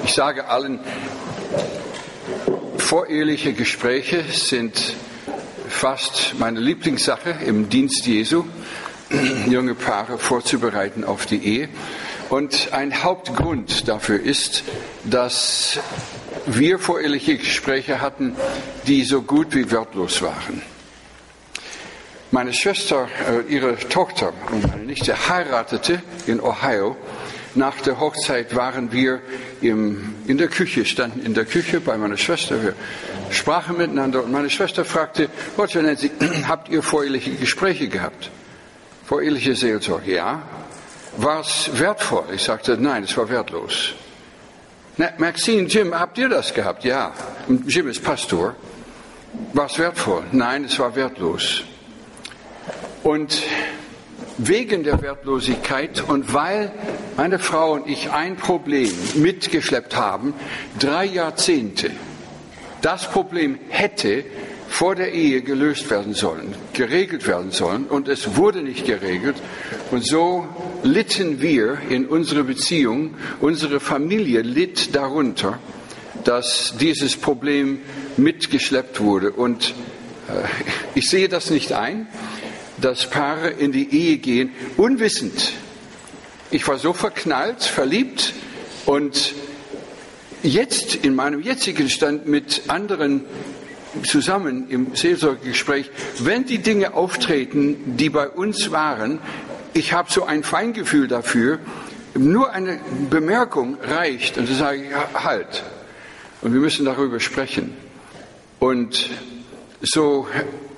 Ich sage allen, voreheliche Gespräche sind fast meine Lieblingssache im Dienst Jesu, junge Paare vorzubereiten auf die Ehe. Und ein Hauptgrund dafür ist, dass wir voreheliche Gespräche hatten, die so gut wie wertlos waren. Meine Schwester, ihre Tochter und meine Nichte heiratete in Ohio. Nach der Hochzeit waren wir in der Küche, standen in der Küche bei meiner Schwester. Wir sprachen miteinander und meine Schwester fragte, Roger Nancy, habt ihr voreheliche Gespräche gehabt? Voreheliche Seelsorge, ja. War es wertvoll? Ich sagte, nein, es war wertlos. Na, Maxine, Jim, habt ihr das gehabt? Ja. Jim ist Pastor. War es wertvoll? Nein, es war wertlos. Und wegen der Wertlosigkeit und weil meine Frau und ich ein Problem mitgeschleppt haben, 3 Jahrzehnte, das Problem hätte vor der Ehe gelöst werden sollen, geregelt werden sollen und es wurde nicht geregelt und so litten wir in unserer Beziehung, unsere Familie litt darunter, dass dieses Problem mitgeschleppt wurde und ich sehe das nicht ein, dass Paare in die Ehe gehen, unwissend. Ich war so verknallt, verliebt und jetzt in meinem jetzigen Stand mit anderen zusammen im Seelsorgegespräch, wenn die Dinge auftreten, die bei uns waren, ich habe so ein Feingefühl dafür, nur eine Bemerkung reicht und dann sage ich, halt. Und wir müssen darüber sprechen. Und so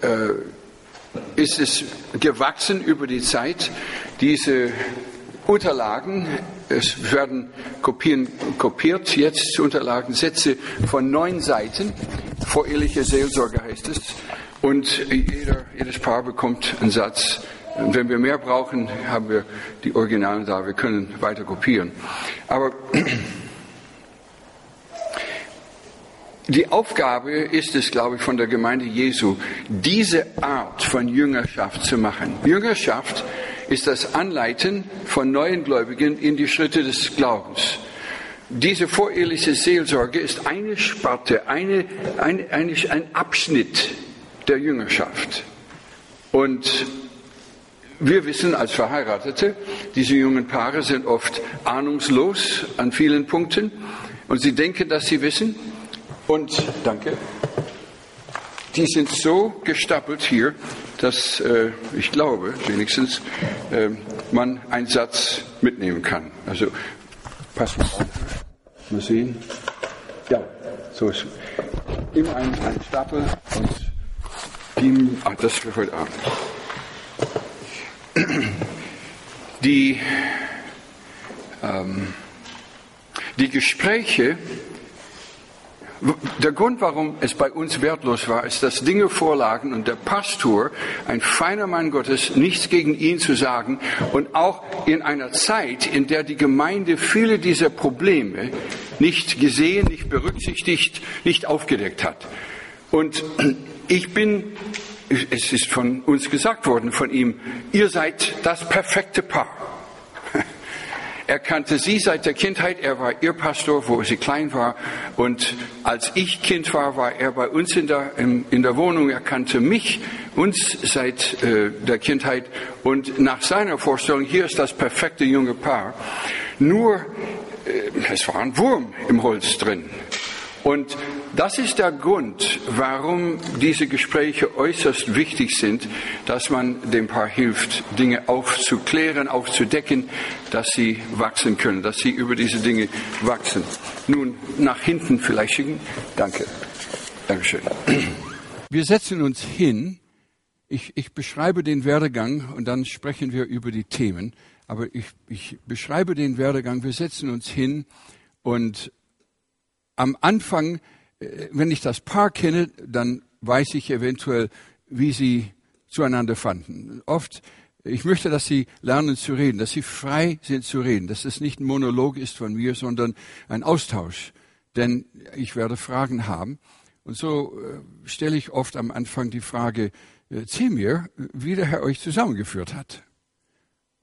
ist es gewachsen über die Zeit, diese Unterlagen, es werden kopiert jetzt Unterlagensätze von 9 Seiten, voreheliche Seelsorge heißt es, und jedes Paar bekommt einen Satz. Und wenn wir mehr brauchen, haben wir die Originalen da, wir können weiter kopieren. Aber die Aufgabe ist es, glaube ich, von der Gemeinde Jesu, diese Art von Jüngerschaft zu machen. Jüngerschaft ist das Anleiten von neuen Gläubigen in die Schritte des Glaubens. Diese voreheliche Seelsorge ist eine Sparte, ein Abschnitt der Jüngerschaft. Und wir wissen als Verheiratete, diese jungen Paare sind oft ahnungslos an vielen Punkten und sie denken, dass sie wissen. Und, danke, die sind so gestapelt hier, dass ich glaube, wenigstens, man einen Satz mitnehmen kann. Also, pass mal auf. Mal sehen. Ja, so ist immer ein Stapel und das für heute Abend. Die Gespräche, der Grund, warum es bei uns wertlos war, ist, dass Dinge vorlagen und der Pastor, ein feiner Mann Gottes, nichts gegen ihn zu sagen und auch in einer Zeit, in der die Gemeinde viele dieser Probleme nicht gesehen, nicht berücksichtigt, nicht aufgedeckt hat. Und es ist von uns gesagt worden, von ihm, ihr seid das perfekte Paar. Er kannte sie seit der Kindheit, er war ihr Pastor, wo sie klein war. Und als ich Kind war, war er bei uns in der Wohnung. Er kannte uns seit der Kindheit. Und nach seiner Vorstellung, hier ist das perfekte junge Paar. Nur, es war ein Wurm im Holz drin. Und das ist der Grund, warum diese Gespräche äußerst wichtig sind, dass man dem Paar hilft, Dinge aufzuklären, aufzudecken, dass sie wachsen können, dass sie über diese Dinge wachsen. Nun, nach hinten vielleicht schicken. Danke. Dankeschön. Wir setzen uns hin. Ich beschreibe den Werdegang und dann sprechen wir über die Themen. Aber ich beschreibe den Werdegang. Wir setzen uns hin und am Anfang, wenn ich das Paar kenne, dann weiß ich eventuell, wie sie zueinander fanden. Oft, ich möchte, dass sie lernen zu reden, dass sie frei sind zu reden, dass es nicht ein Monolog ist von mir, sondern ein Austausch. Denn ich werde Fragen haben. Und so stelle ich oft am Anfang die Frage, erzähl mir, wie der Herr euch zusammengeführt hat.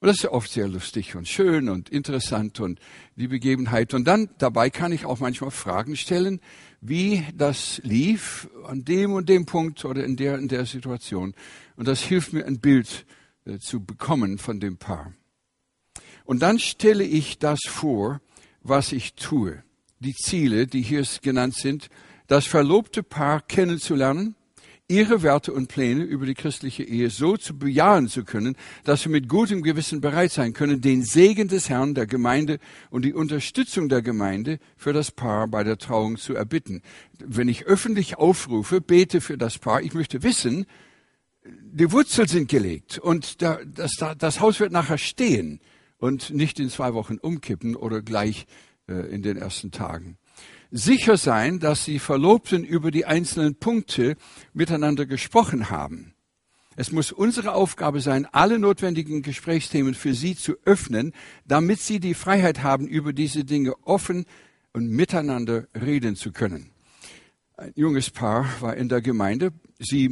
Und das ist ja oft sehr lustig und schön und interessant und die Begebenheit. Und dann dabei kann ich auch manchmal Fragen stellen, wie das lief an dem und dem Punkt oder in der Situation. Und das hilft mir, ein Bild zu bekommen von dem Paar. Und dann stelle ich das vor, was ich tue. Die Ziele, die hier genannt sind, das verlobte Paar kennenzulernen, ihre Werte und Pläne über die christliche Ehe so zu bejahen zu können, dass wir mit gutem Gewissen bereit sein können, den Segen des Herrn, der Gemeinde und die Unterstützung der Gemeinde für das Paar bei der Trauung zu erbitten. Wenn ich öffentlich aufrufe, bete für das Paar, ich möchte wissen, die Wurzeln sind gelegt und das Haus wird nachher stehen und nicht in 2 Wochen umkippen oder gleich in den ersten Tagen. Sicher sein, dass die Verlobten über die einzelnen Punkte miteinander gesprochen haben. Es muss unsere Aufgabe sein, alle notwendigen Gesprächsthemen für sie zu öffnen, damit sie die Freiheit haben, über diese Dinge offen und miteinander reden zu können. Ein junges Paar war in der Gemeinde, sie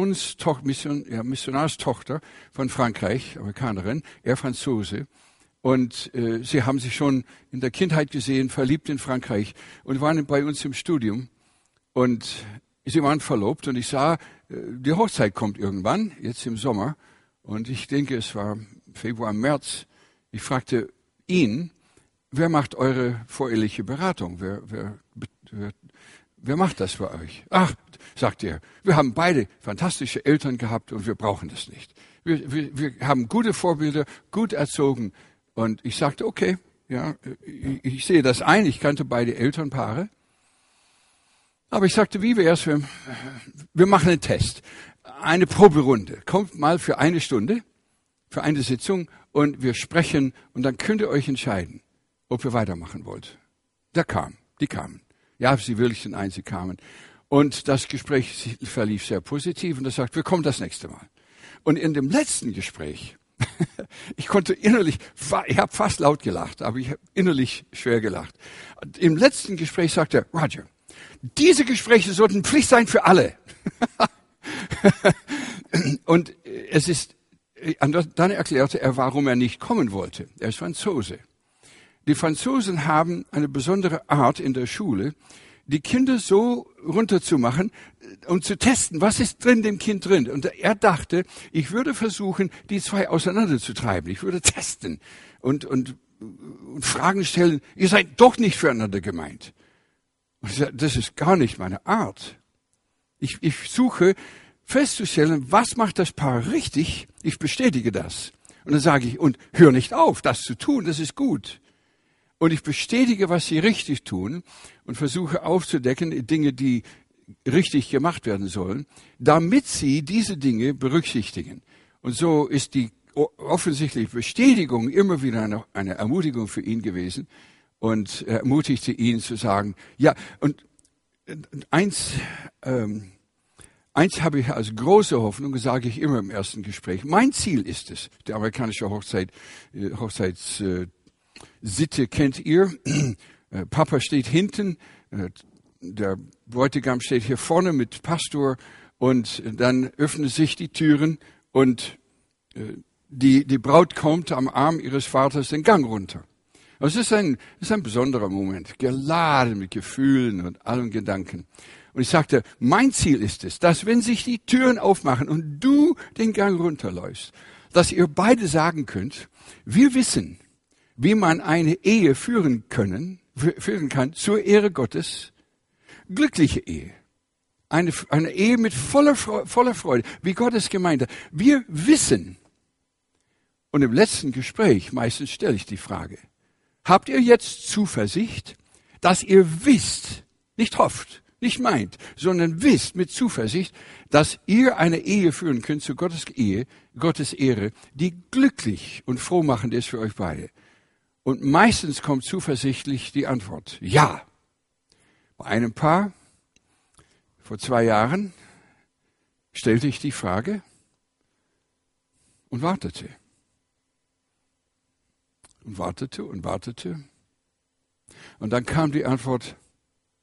Missionarstochter von Frankreich, Amerikanerin, er Franzose. Und sie haben sich schon in der Kindheit gesehen, verliebt in Frankreich und waren bei uns im Studium. Und sie waren verlobt und ich sah, die Hochzeit kommt irgendwann, jetzt im Sommer. Und ich denke, es war Februar, März. Ich fragte ihn, wer macht eure voreheliche Beratung? Wer macht das für euch? Ach, sagte er, wir haben beide fantastische Eltern gehabt und wir brauchen das nicht. Wir haben gute Vorbilder, gut erzogen. Und ich sagte, okay, ja, ich sehe das ein, ich kannte beide Elternpaare. Aber ich sagte, wie wär's, wir machen einen Test, eine Proberunde. Kommt mal für 1 Stunde, für eine Sitzung und wir sprechen und dann könnt ihr euch entscheiden, ob ihr weitermachen wollt. Die kamen. Ja, sie willigten ein, sie kamen. Und das Gespräch verlief sehr positiv und er sagt, wir kommen das nächste Mal. Und in dem letzten Gespräch, ich konnte innerlich, ich habe fast laut gelacht, aber ich habe innerlich schwer gelacht. Im letzten Gespräch sagte er, Roger, diese Gespräche sollten Pflicht sein für alle. Und dann erklärte er, warum er nicht kommen wollte. Er ist Franzose. Die Franzosen haben eine besondere Art in der Schule, die Kinder so runterzumachen und zu testen, was ist dem Kind drin. Und er dachte, ich würde versuchen, die 2 auseinanderzutreiben. Ich würde testen und Fragen stellen. Ihr seid doch nicht füreinander gemeint. Und ich sagte, das ist gar nicht meine Art. Ich suche festzustellen, was macht das Paar richtig. Ich bestätige das. Und dann sage ich, und hör nicht auf, das zu tun, das ist gut. Und ich bestätige, was sie richtig tun und versuche aufzudecken, Dinge, die richtig gemacht werden sollen, damit sie diese Dinge berücksichtigen. Und so ist die offensichtliche Bestätigung immer wieder eine Ermutigung für ihn gewesen und er ermutigte ihn zu sagen, ja, und eins habe ich als große Hoffnung, sage ich immer im ersten Gespräch, mein Ziel ist es, die amerikanische Hochzeitssitte kennt ihr. Papa steht hinten, der Bräutigam steht hier vorne mit Pastor und dann öffnen sich die Türen und die Braut kommt am Arm ihres Vaters den Gang runter. Das ist ein besonderer Moment, geladen mit Gefühlen und allen Gedanken. Und ich sagte, mein Ziel ist es, dass wenn sich die Türen aufmachen und du den Gang runterläufst, dass ihr beide sagen könnt, wir wissen, wie man eine Ehe führen kann zur Ehre Gottes, glückliche Ehe. Eine Ehe mit voller Freude, wie Gott es gemeint hat. Wir wissen, und im letzten Gespräch, meistens stelle ich die Frage, habt ihr jetzt Zuversicht, dass ihr wisst, nicht hofft, nicht meint, sondern wisst mit Zuversicht, dass ihr eine Ehe führen könnt zu Gottes Ehre, die glücklich und frohmachend ist für euch beide. Und meistens kommt zuversichtlich die Antwort, ja. Bei einem Paar vor 2 Jahren stellte ich die Frage und wartete. Und wartete und wartete. Und dann kam die Antwort,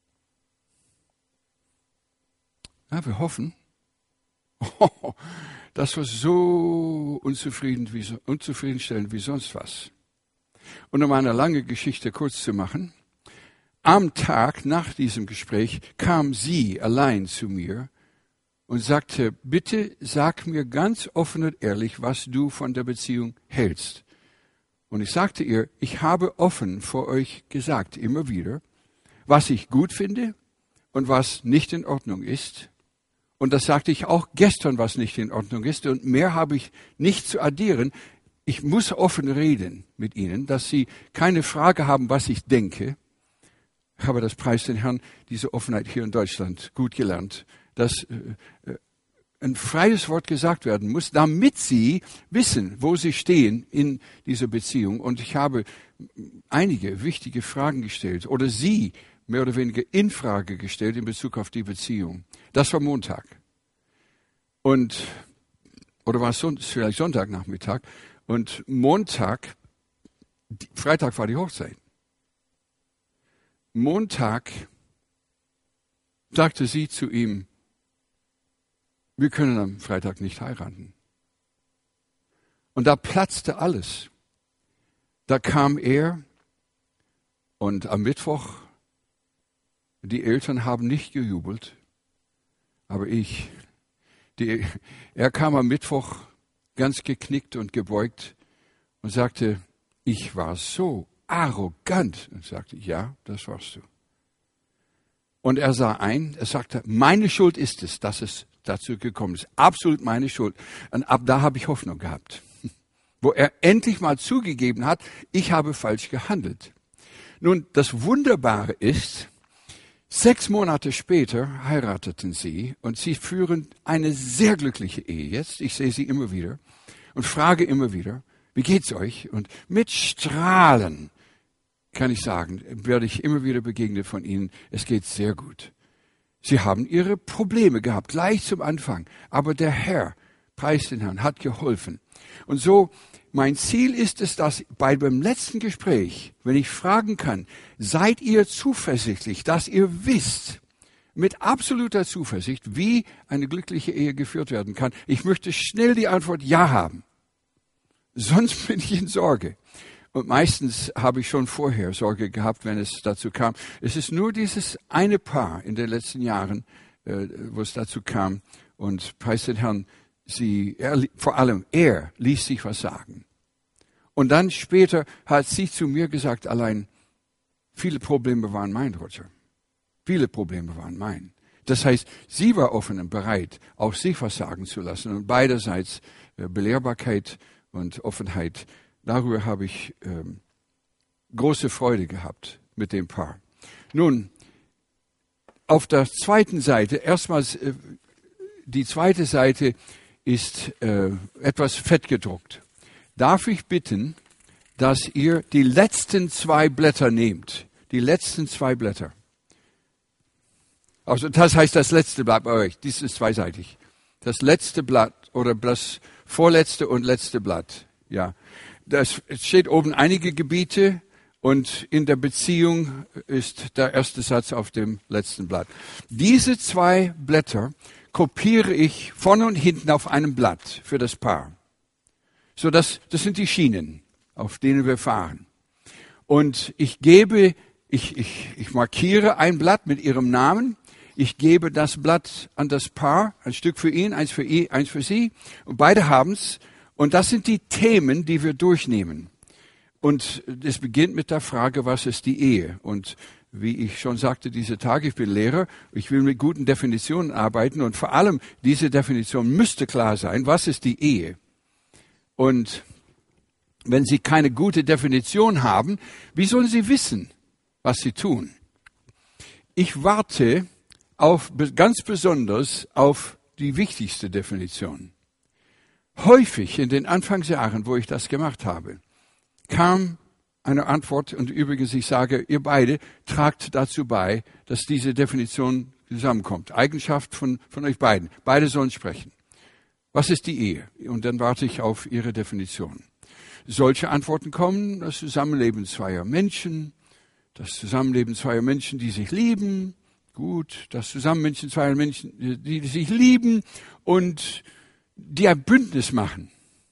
ja, wir hoffen. Das war so unzufriedenstellend wie sonst was. Und um eine lange Geschichte kurz zu machen, am Tag nach diesem Gespräch kam sie allein zu mir und sagte, bitte sag mir ganz offen und ehrlich, was du von der Beziehung hältst. Und ich sagte ihr, ich habe offen vor euch gesagt, immer wieder, was ich gut finde und was nicht in Ordnung ist. Und das sagte ich auch gestern, was nicht in Ordnung ist. Und mehr habe ich nicht zu addieren. Ich muss offen reden mit Ihnen, dass Sie keine Frage haben, was ich denke. Ich habe das, preis den Herrn, diese Offenheit hier in Deutschland gut gelernt, dass ein freies Wort gesagt werden muss, damit Sie wissen, wo Sie stehen in dieser Beziehung. Und ich habe einige wichtige Fragen gestellt oder Sie mehr oder weniger in Frage gestellt in Bezug auf die Beziehung. Das war Montag. Oder war es vielleicht Sonntagnachmittag. Und Freitag war die Hochzeit. Montag sagte sie zu ihm, wir können am Freitag nicht heiraten. Und da platzte alles. Da kam er und am Mittwoch, die Eltern haben nicht gejubelt, aber er kam am Mittwoch ganz geknickt und gebeugt und sagte, ich war so arrogant. Und sagte, ja, das warst du. Und er sagte, meine Schuld ist es, dass es dazu gekommen ist. Absolut meine Schuld. Und ab da habe ich Hoffnung gehabt. Wo er endlich mal zugegeben hat, ich habe falsch gehandelt. Nun, das Wunderbare ist, 6 Monate später heirateten sie und sie führen eine sehr glückliche Ehe jetzt. Ich sehe sie immer wieder und frage immer wieder, wie geht's euch? Und mit Strahlen kann ich sagen, werde ich immer wieder begegnet von ihnen, es geht sehr gut. Sie haben ihre Probleme gehabt, gleich zum Anfang, aber der Herr, preis den Herrn, hat geholfen. Und so, mein Ziel ist es, dass beim letzten Gespräch, wenn ich fragen kann, seid ihr zuversichtlich, dass ihr wisst, mit absoluter Zuversicht, wie eine glückliche Ehe geführt werden kann. Ich möchte schnell die Antwort Ja haben. Sonst bin ich in Sorge. Und meistens habe ich schon vorher Sorge gehabt, wenn es dazu kam. Es ist nur dieses eine Paar in den letzten Jahren, wo es dazu kam. Und preis den Herrn, vor allem er ließ sich was sagen. Und dann später hat sie zu mir gesagt, allein viele Probleme waren mein, Roger. Viele Probleme waren mein. Das heißt, sie war offen und bereit, auch sich was sagen zu lassen. Und beiderseits Belehrbarkeit und Offenheit. Darüber habe ich große Freude gehabt mit dem Paar. Nun, auf der zweiten Seite, erstmals die zweite Seite ist etwas fett gedruckt. Darf ich bitten, dass ihr die letzten 2 Blätter nehmt? Die letzten 2 Blätter. Also das heißt das letzte Blatt bei euch. Dies ist zweiseitig. Das letzte Blatt oder das vorletzte und letzte Blatt. Ja. Es steht oben einige Gebiete und in der Beziehung ist der erste Satz auf dem letzten Blatt. Diese 2 Blätter kopiere ich vorne und hinten auf einem Blatt für das Paar. So, das sind die Schienen, auf denen wir fahren. Und ich markiere ein Blatt mit ihrem Namen. Ich gebe das Blatt an das Paar, ein Stück für ihn, eins für sie. Und beide haben's. Und das sind die Themen, die wir durchnehmen. Und es beginnt mit der Frage, was ist die Ehe? Und wie ich schon sagte, diese Tage, ich bin Lehrer, ich will mit guten Definitionen arbeiten und vor allem diese Definition müsste klar sein, was ist die Ehe? Und wenn Sie keine gute Definition haben, wie sollen Sie wissen, was Sie tun? Ich warte ganz besonders auf die wichtigste Definition. Häufig in den Anfangsjahren, wo ich das gemacht habe, kam eine Antwort, und übrigens, ich sage, ihr beide tragt dazu bei, dass diese Definition zusammenkommt. Eigenschaft von euch beiden. Beide sollen sprechen. Was ist die Ehe? Und dann warte ich auf ihre Definition. Solche Antworten kommen, das Zusammenleben zweier Menschen, die sich lieben, gut, das Zusammenleben zweier Menschen, die sich lieben und die ein Bündnis machen.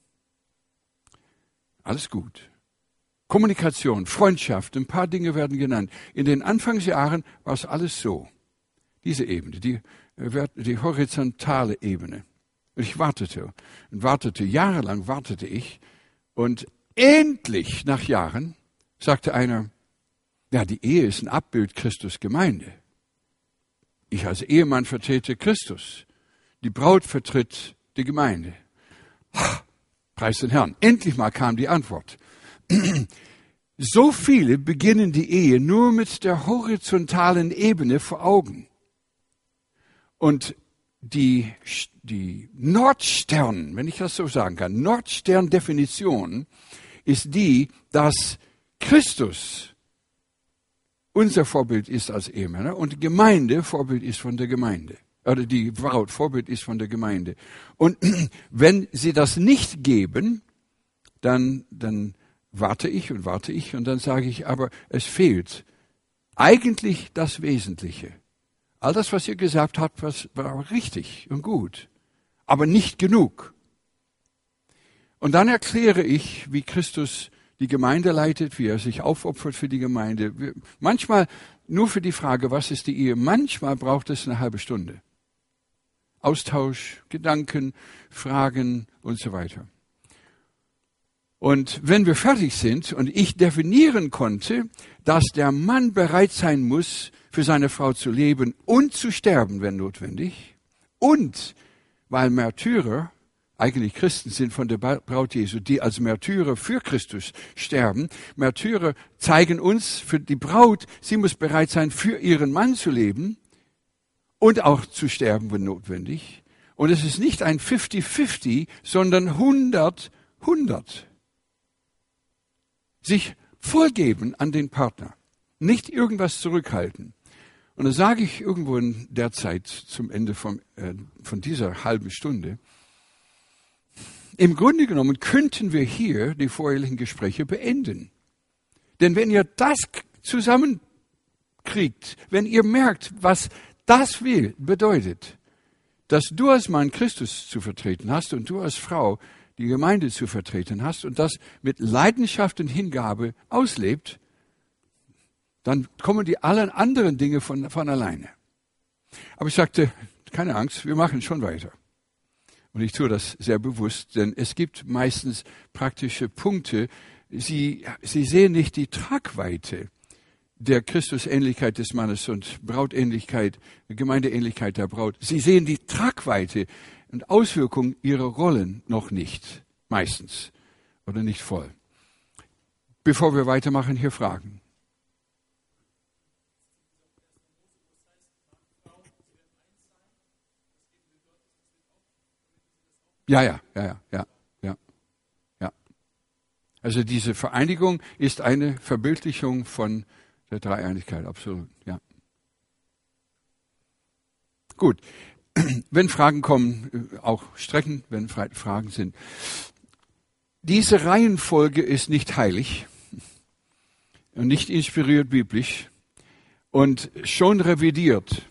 Alles gut. Kommunikation, Freundschaft, ein paar Dinge werden genannt. In den Anfangsjahren war es alles so. Diese Ebene, die horizontale Ebene. Und ich wartete und wartete, jahrelang wartete ich. Und endlich, nach Jahren, sagte einer, ja, die Ehe ist ein Abbild Christus Gemeinde. Ich als Ehemann vertrete Christus. Die Braut vertritt die Gemeinde. Ach, preis den Herrn. Endlich mal kam die Antwort. So viele beginnen die Ehe nur mit der horizontalen Ebene vor Augen. Und die Nordstern, wenn ich das so sagen kann, Nordstern-Definition ist die, dass Christus unser Vorbild ist als Ehemänner und die Gemeinde Vorbild ist von der Gemeinde. Oder die Braut Vorbild ist von der Gemeinde. Und wenn sie das nicht geben, dann warte ich und dann sage ich, aber es fehlt eigentlich das Wesentliche. All das, was ihr gesagt habt, war richtig und gut, aber nicht genug. Und dann erkläre ich, wie Christus die Gemeinde leitet, wie er sich aufopfert für die Gemeinde. Manchmal nur für die Frage, was ist die Ehe? Manchmal braucht es eine halbe Stunde. Austausch, Gedanken, Fragen und so weiter. Und wenn wir fertig sind und ich definieren konnte, dass der Mann bereit sein muss, für seine Frau zu leben und zu sterben, wenn notwendig, und weil Märtyrer eigentlich Christen sind von der Braut Jesu, die als Märtyrer für Christus sterben. Märtyrer zeigen uns für die Braut, sie muss bereit sein, für ihren Mann zu leben und auch zu sterben, wenn notwendig. Und es ist nicht ein 50-50, sondern 100-100. Sich vollgeben an den Partner, nicht irgendwas zurückhalten. Und da sage ich irgendwo in der Zeit zum Ende von dieser halben Stunde, im Grunde genommen könnten wir hier die vorherigen Gespräche beenden. Denn wenn ihr das zusammenkriegt, wenn ihr merkt, was das bedeutet, dass du als Mann Christus zu vertreten hast und du als Frau die Gemeinde zu vertreten hast und das mit Leidenschaft und Hingabe auslebt, dann kommen die allen anderen Dinge von alleine. Aber ich sagte, keine Angst, wir machen schon weiter. Und ich tue das sehr bewusst, denn es gibt meistens praktische Punkte. Sie sehen nicht die Tragweite der Christusähnlichkeit des Mannes und Brautähnlichkeit, Gemeindeähnlichkeit der Braut. Sie sehen die Tragweite und Auswirkungen ihrer Rollen noch nicht, meistens, oder nicht voll. Bevor wir weitermachen, hier Fragen. Ja. Also diese Vereinigung ist eine Verbildlichung von der Dreieinigkeit, absolut, ja. Gut, wenn Fragen kommen, auch strecken, wenn Fragen sind. Diese Reihenfolge ist nicht heilig und nicht inspiriert biblisch und schon revidiert.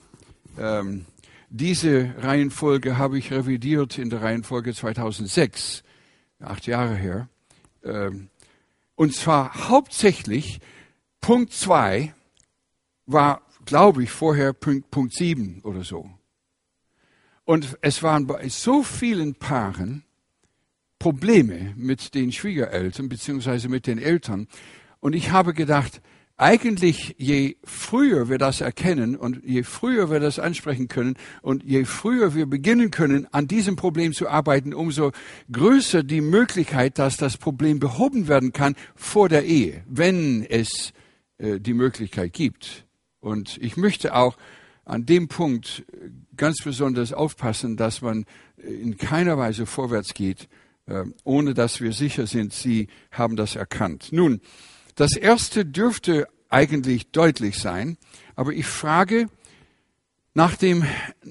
Diese Reihenfolge habe ich revidiert in der Reihenfolge 2006, 8 Jahre her. Und zwar hauptsächlich Punkt 2 war, glaube ich, vorher Punkt 7 oder so. Und es waren bei so vielen Paaren Probleme mit den Schwiegereltern beziehungsweise mit den Eltern. Und ich habe gedacht, eigentlich je früher wir das erkennen und je früher wir das ansprechen können und je früher wir beginnen können, an diesem Problem zu arbeiten, umso größer die Möglichkeit, dass das Problem behoben werden kann vor der Ehe, wenn es die Möglichkeit gibt. Und ich möchte auch an dem Punkt ganz besonders aufpassen, dass man in keiner Weise vorwärts geht, ohne dass wir sicher sind, Sie haben das erkannt. Nun, das erste dürfte eigentlich deutlich sein, aber ich frage nach dem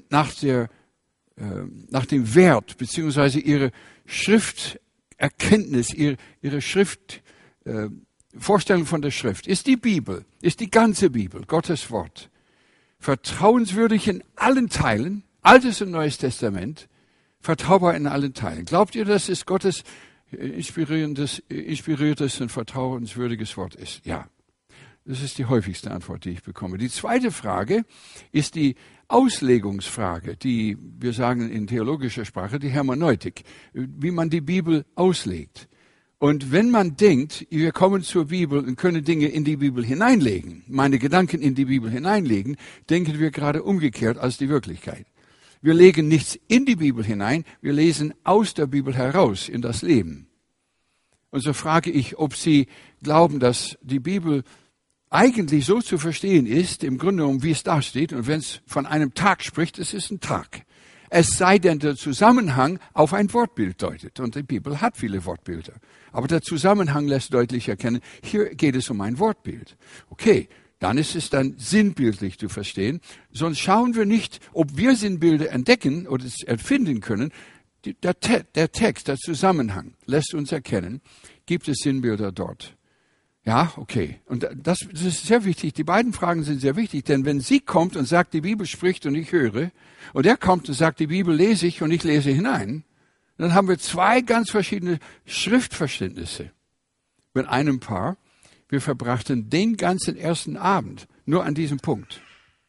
Wert beziehungsweise Ihre Schrifterkenntnis, Ihre Vorstellung von der Schrift. Ist die Bibel, ist die ganze Bibel, Gottes Wort, vertrauenswürdig in allen Teilen, Altes und Neues Testament, vertraubar in allen Teilen. Glaubt ihr, dass es Gottes inspiriertes und vertrauenswürdiges Wort ist? Ja. Das ist die häufigste Antwort, die ich bekomme. Die zweite Frage ist die Auslegungsfrage, die wir sagen in theologischer Sprache, die Hermeneutik, wie man die Bibel auslegt. Und wenn man denkt, wir kommen zur Bibel und können Dinge in die Bibel hineinlegen, meine Gedanken in die Bibel hineinlegen, denken wir gerade umgekehrt als die Wirklichkeit. Wir legen nichts in die Bibel hinein, wir lesen aus der Bibel heraus in das Leben. Und so frage ich, ob Sie glauben, dass die Bibel eigentlich so zu verstehen ist, im Grunde genommen, wie es da steht. Und wenn es von einem Tag spricht, es ist ein Tag. Es sei denn, der Zusammenhang auf ein Wortbild deutet. Und die Bibel hat viele Wortbilder. Aber der Zusammenhang lässt deutlich erkennen, hier geht es um ein Wortbild. Okay, dann ist es dann sinnbildlich zu verstehen. Sonst schauen wir nicht, ob wir Sinnbilder entdecken oder es erfinden können. Der Text, der Zusammenhang lässt uns erkennen, gibt es Sinnbilder dort. Ja, okay. Und das ist sehr wichtig. Die beiden Fragen sind sehr wichtig, denn wenn sie kommt und sagt, die Bibel spricht und ich höre, und er kommt und sagt, die Bibel lese ich und ich lese hinein, dann haben wir zwei ganz verschiedene Schriftverständnisse. Mit einem Paar, wir verbrachten den ganzen ersten Abend nur an diesem Punkt.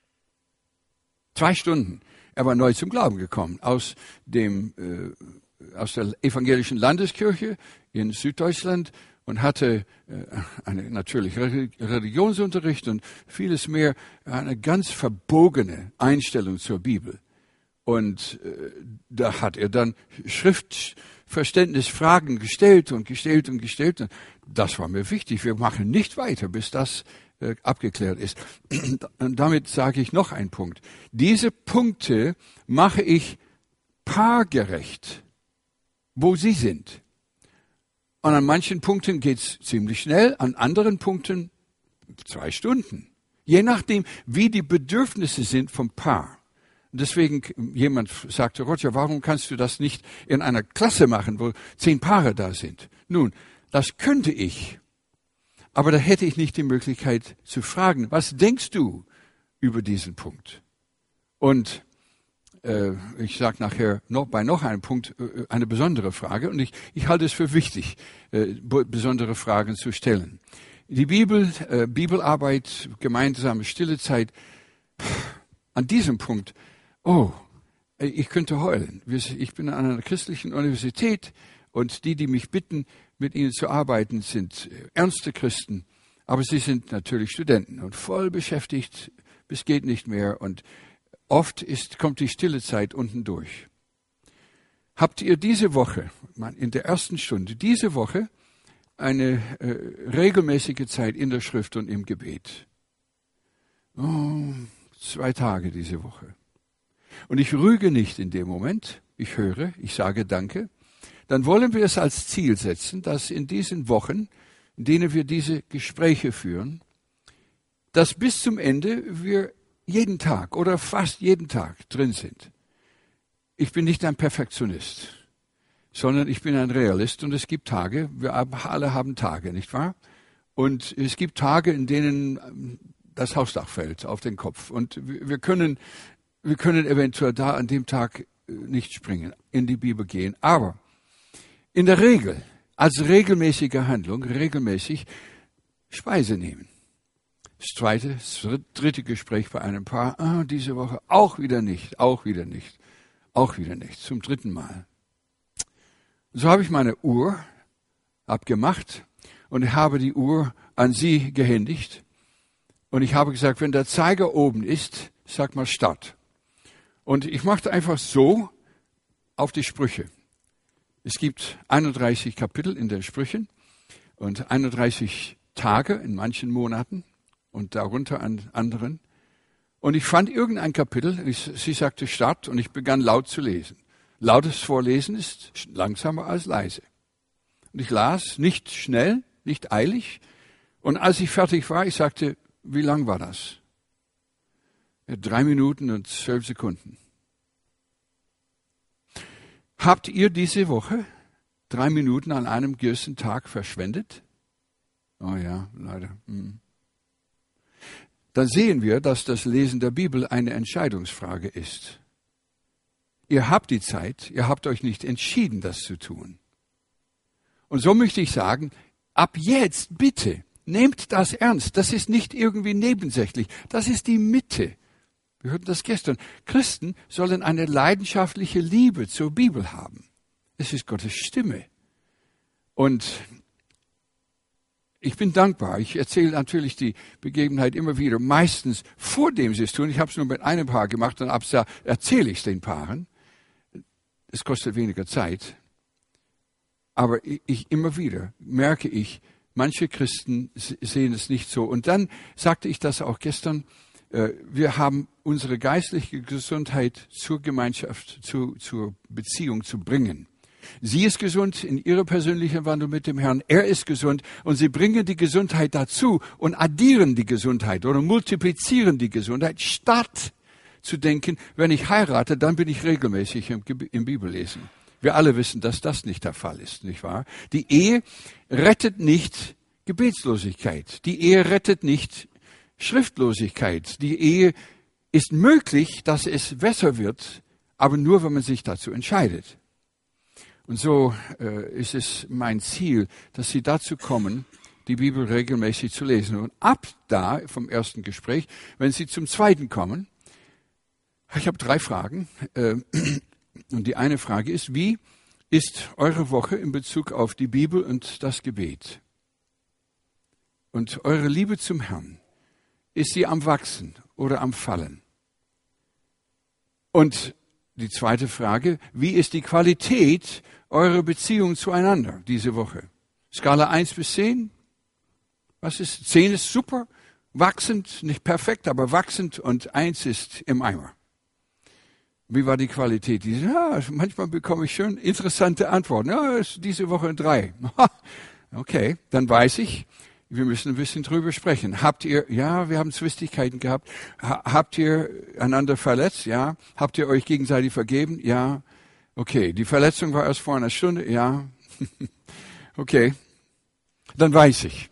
2 Stunden. Er war neu zum Glauben gekommen aus der evangelischen Landeskirche in Süddeutschland und hatte natürlich Religionsunterricht und vieles mehr, eine ganz verbogene Einstellung zur Bibel. Und da hat er dann Schriftverständnisfragen gestellt. Und das war mir wichtig. Wir machen nicht weiter, bis das abgeklärt ist. Und damit sage ich noch einen Punkt. Diese Punkte mache ich paargerecht, wo sie sind. Und an manchen Punkten geht's ziemlich schnell, an anderen Punkten 2 Stunden. Je nachdem, wie die Bedürfnisse sind vom Paar. Und deswegen, jemand sagte, Roger, warum kannst du das nicht in einer Klasse machen, wo 10 Paare da sind? Nun, das könnte ich. Aber da hätte ich nicht die Möglichkeit zu fragen, was denkst du über diesen Punkt? Und ich sage nachher bei noch einem Punkt eine besondere Frage. Und ich halte es für wichtig, besondere Fragen zu stellen. Die Bibelarbeit, gemeinsame stille Zeit, an diesem Punkt, ich könnte heulen. Ich bin an einer christlichen Universität und die mich bitten, mit ihnen zu arbeiten, sind ernste Christen. Aber sie sind natürlich Studenten und voll beschäftigt, bis geht nicht mehr. Und oft kommt die stille Zeit unten durch. Habt ihr diese Woche, in der ersten Stunde, diese Woche eine regelmäßige Zeit in der Schrift und im Gebet? 2 Tage diese Woche. Und ich rüge nicht in dem Moment, ich höre, ich sage Danke. Dann wollen wir es als Ziel setzen, dass in diesen Wochen, in denen wir diese Gespräche führen, dass bis zum Ende wir jeden Tag oder fast jeden Tag drin sind. Ich bin nicht ein Perfektionist, sondern ich bin ein Realist und es gibt Tage, wir alle haben Tage, nicht wahr? Und es gibt Tage, in denen das Hausdach fällt auf den Kopf und wir können eventuell da an dem Tag nicht springen, in die Bibel gehen, aber in der Regel, als regelmäßige Handlung, regelmäßig Speise nehmen. Das dritte Gespräch bei einem Paar, diese Woche auch wieder nicht, zum 3. Mal. So habe ich meine Uhr abgemacht und habe die Uhr an sie gehändigt. Und ich habe gesagt, wenn der Zeiger oben ist, sag mal Start. Und ich machte einfach so auf die Sprüche. Es gibt 31 Kapitel in den Sprüchen und 31 Tage in manchen Monaten und darunter an anderen. Und ich fand irgendein Kapitel, sie sagte Start und ich begann laut zu lesen. Lautes Vorlesen ist langsamer als leise. Und ich las nicht schnell, nicht eilig. Und als ich fertig war, ich sagte, wie lang war das? 3 Minuten und 12 Sekunden. Habt ihr diese Woche 3 Minuten an einem gewissen Tag verschwendet? Oh ja, leider. Dann sehen wir, dass das Lesen der Bibel eine Entscheidungsfrage ist. ihr habt die Zeit, ihr habt euch nicht entschieden, das zu tun. Und so möchte ich sagen, ab jetzt bitte, nehmt das ernst. Das ist nicht irgendwie nebensächlich. Das ist die Mitte. Wir hörten das gestern. Christen sollen eine leidenschaftliche Liebe zur Bibel haben. Es ist Gottes Stimme. Und ich bin dankbar. Ich erzähle natürlich die Begebenheit immer wieder, meistens vor dem sie es tun. Ich habe es nur mit einem Paar gemacht und ab da erzähle ich es den Paaren. Es kostet weniger Zeit. Aber ich immer wieder merke ich, manche Christen sehen es nicht so. Und dann sagte ich das auch gestern, wir haben unsere geistliche Gesundheit zur Gemeinschaft, zur Beziehung zu bringen. Sie ist gesund in ihrer persönlichen Wandel mit dem Herrn. Er ist gesund und sie bringen die Gesundheit dazu und addieren die Gesundheit oder multiplizieren die Gesundheit, statt zu denken, wenn ich heirate, dann bin ich regelmäßig im Bibellesen. Wir alle wissen, dass das nicht der Fall ist, nicht wahr? Die Ehe rettet nicht Gebetslosigkeit. Die Ehe rettet nicht Schriftlosigkeit. Die Ehe ist möglich, dass es besser wird, aber nur, wenn man sich dazu entscheidet. Und so ist es mein Ziel, dass Sie dazu kommen, die Bibel regelmäßig zu lesen. Und ab da, vom ersten Gespräch, wenn Sie zum zweiten kommen, ich habe 3 Fragen. Und die eine Frage ist, wie ist eure Woche in Bezug auf die Bibel und das Gebet? Und eure Liebe zum Herrn, ist sie am Wachsen oder am Fallen? Und die zweite Frage, wie ist die Qualität eurer Beziehung zueinander diese Woche? Skala 1 bis 10? Was ist? 10 ist super, wachsend, nicht perfekt, aber wachsend und 1 ist im Eimer. Wie war die Qualität? Manchmal bekomme ich schon interessante Antworten. Ja, ist diese Woche 3. Okay, dann weiß ich, wir müssen ein bisschen drüber sprechen. Habt ihr, ja, wir haben Zwistigkeiten gehabt. Habt ihr einander verletzt? Ja. Habt ihr euch gegenseitig vergeben? Ja. Okay, die Verletzung war erst vor einer Stunde? Ja. Okay, dann weiß ich.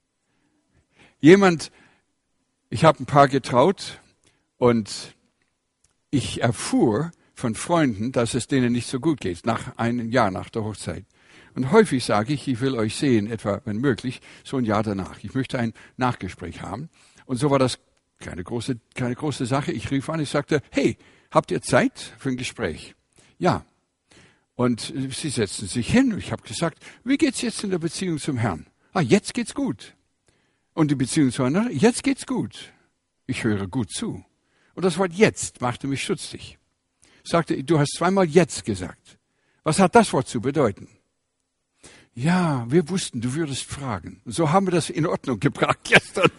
Ich habe ein Paar getraut und ich erfuhr von Freunden, dass es denen nicht so gut geht, nach einem Jahr nach der Hochzeit. Und häufig sage ich will euch sehen, etwa, wenn möglich, so ein Jahr danach. Ich möchte ein Nachgespräch haben. Und so war das keine große Sache. Ich rief an, ich sagte, hey, habt ihr Zeit für ein Gespräch? Ja. Und sie setzten sich hin und ich habe gesagt, wie geht's jetzt in der Beziehung zum Herrn? Jetzt geht's gut. Und die Beziehung zueinander? Jetzt geht's gut. Ich höre gut zu. Und das Wort jetzt machte mich stutzig. Ich sagte, du hast 2-mal jetzt gesagt. Was hat das Wort zu bedeuten? Ja, wir wussten, du würdest fragen. Und so haben wir das in Ordnung gebracht gestern.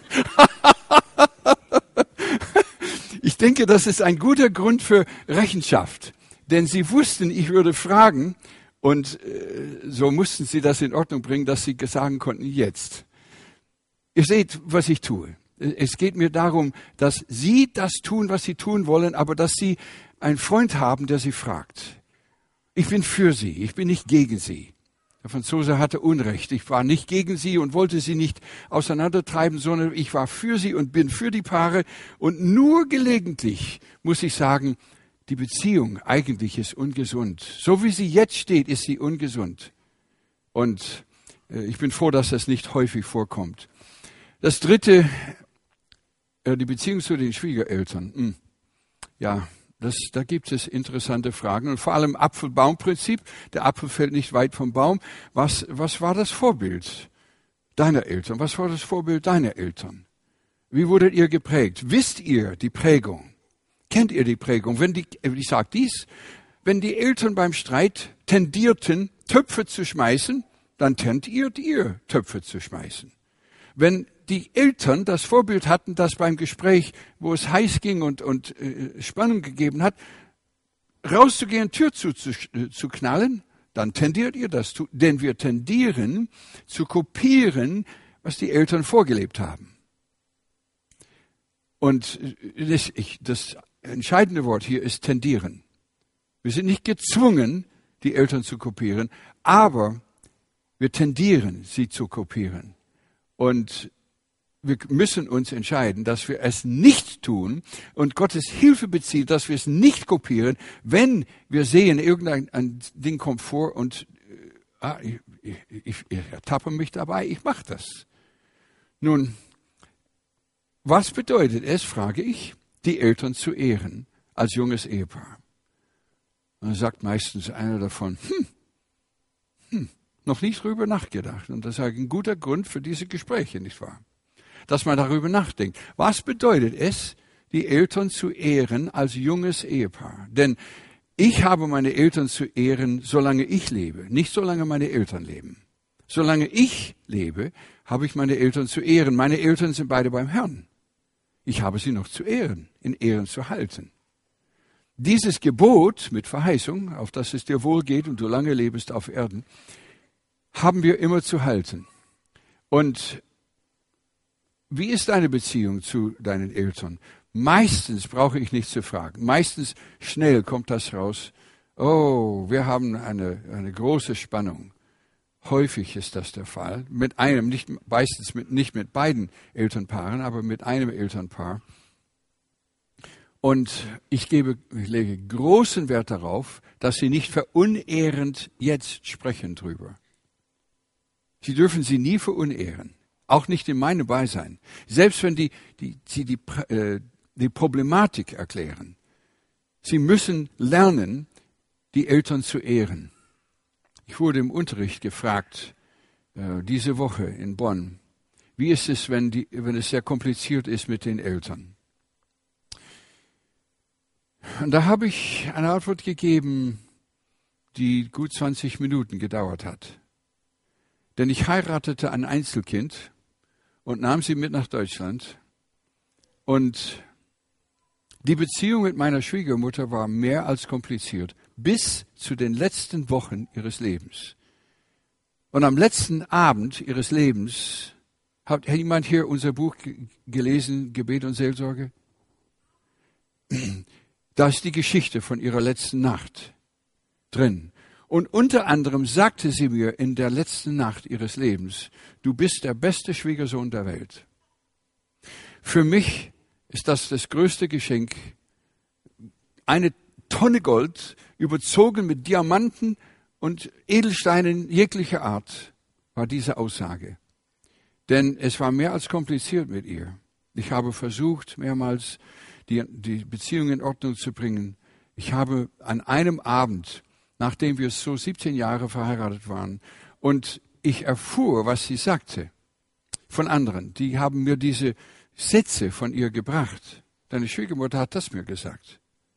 Ich denke, das ist ein guter Grund für Rechenschaft. Denn sie wussten, ich würde fragen. Und so mussten sie das in Ordnung bringen, dass sie sagen konnten, jetzt. Ihr seht, was ich tue. Es geht mir darum, dass Sie das tun, was Sie tun wollen, aber dass Sie einen Freund haben, der Sie fragt. Ich bin für Sie, ich bin nicht gegen Sie. Der Franzose hatte Unrecht. Ich war nicht gegen Sie und wollte Sie nicht auseinandertreiben, sondern ich war für Sie und bin für die Paare. Und nur gelegentlich muss ich sagen, die Beziehung eigentlich ist ungesund. So wie sie jetzt steht, ist sie ungesund. Und ich bin froh, dass das nicht häufig vorkommt. Das dritte, die Beziehung zu den Schwiegereltern. Ja, da gibt es interessante Fragen. Und vor allem Apfel-Baum-Prinzip. Der Apfel fällt nicht weit vom Baum. Was war das Vorbild deiner Eltern? Was war das Vorbild deiner Eltern? Wie wurdet ihr geprägt? Wisst ihr die Prägung? Kennt ihr die Prägung? Ich sage dies, wenn die Eltern beim Streit tendierten, Töpfe zu schmeißen, dann tendiert ihr, Töpfe zu schmeißen. Wenn die Eltern das Vorbild hatten, dass beim Gespräch, wo es heiß ging und Spannung gegeben hat, rauszugehen, Tür zu knallen, dann tendiert ihr das zu. Denn wir tendieren zu kopieren, was die Eltern vorgelebt haben. Und das entscheidende Wort hier ist tendieren. Wir sind nicht gezwungen, die Eltern zu kopieren, aber wir tendieren, sie zu kopieren. Und wir müssen uns entscheiden, dass wir es nicht tun und Gottes Hilfe beziehen, dass wir es nicht kopieren, wenn wir sehen, irgendein Ding kommt vor und ich ertappe mich dabei, ich mache das. Nun, was bedeutet es, frage ich, die Eltern zu ehren als junges Ehepaar? Und dann sagt meistens einer davon, noch nicht drüber nachgedacht. Und das ist ein guter Grund für diese Gespräche, nicht wahr? Dass man darüber nachdenkt. Was bedeutet es, die Eltern zu ehren als junges Ehepaar? Denn ich habe meine Eltern zu ehren, solange ich lebe, nicht solange meine Eltern leben. Solange ich lebe, habe ich meine Eltern zu ehren. Meine Eltern sind beide beim Herrn. Ich habe sie noch zu ehren, in Ehren zu halten. Dieses Gebot mit Verheißung, auf das es dir wohl geht und du lange lebst auf Erden, haben wir immer zu halten. Und wie ist deine Beziehung zu deinen Eltern? Meistens brauche ich nicht zu fragen. Meistens schnell kommt das raus. Oh, wir haben eine große Spannung. Häufig ist das der Fall. Mit einem, nicht mit beiden Elternpaaren, aber mit einem Elternpaar. Und ich lege großen Wert darauf, dass sie nicht verunehrend jetzt sprechen drüber. Sie dürfen sie nie verunehren. Auch nicht in meinem Beisein. Selbst wenn sie die Problematik erklären. Sie müssen lernen, die Eltern zu ehren. Ich wurde im Unterricht gefragt, diese Woche in Bonn, wie ist es, wenn es sehr kompliziert ist mit den Eltern? Und da habe ich eine Antwort gegeben, die gut 20 Minuten gedauert hat. Denn ich heiratete ein Einzelkind und nahm sie mit nach Deutschland. Und die Beziehung mit meiner Schwiegermutter war mehr als kompliziert, bis zu den letzten Wochen ihres Lebens. Und am letzten Abend ihres Lebens, hat jemand hier unser Buch gelesen, Gebet und Seelsorge? Da ist die Geschichte von ihrer letzten Nacht drin. Und unter anderem sagte sie mir in der letzten Nacht ihres Lebens, du bist der beste Schwiegersohn der Welt. Für mich ist das größte Geschenk. Eine Tonne Gold, überzogen mit Diamanten und Edelsteinen jeglicher Art, war diese Aussage. Denn es war mehr als kompliziert mit ihr. Ich habe versucht, mehrmals die Beziehung in Ordnung zu bringen. Ich habe an einem Abend, nachdem wir so 17 Jahre verheiratet waren, und ich erfuhr, was sie sagte von anderen. Die haben mir diese Sätze von ihr gebracht. Deine Schwiegermutter hat das mir gesagt.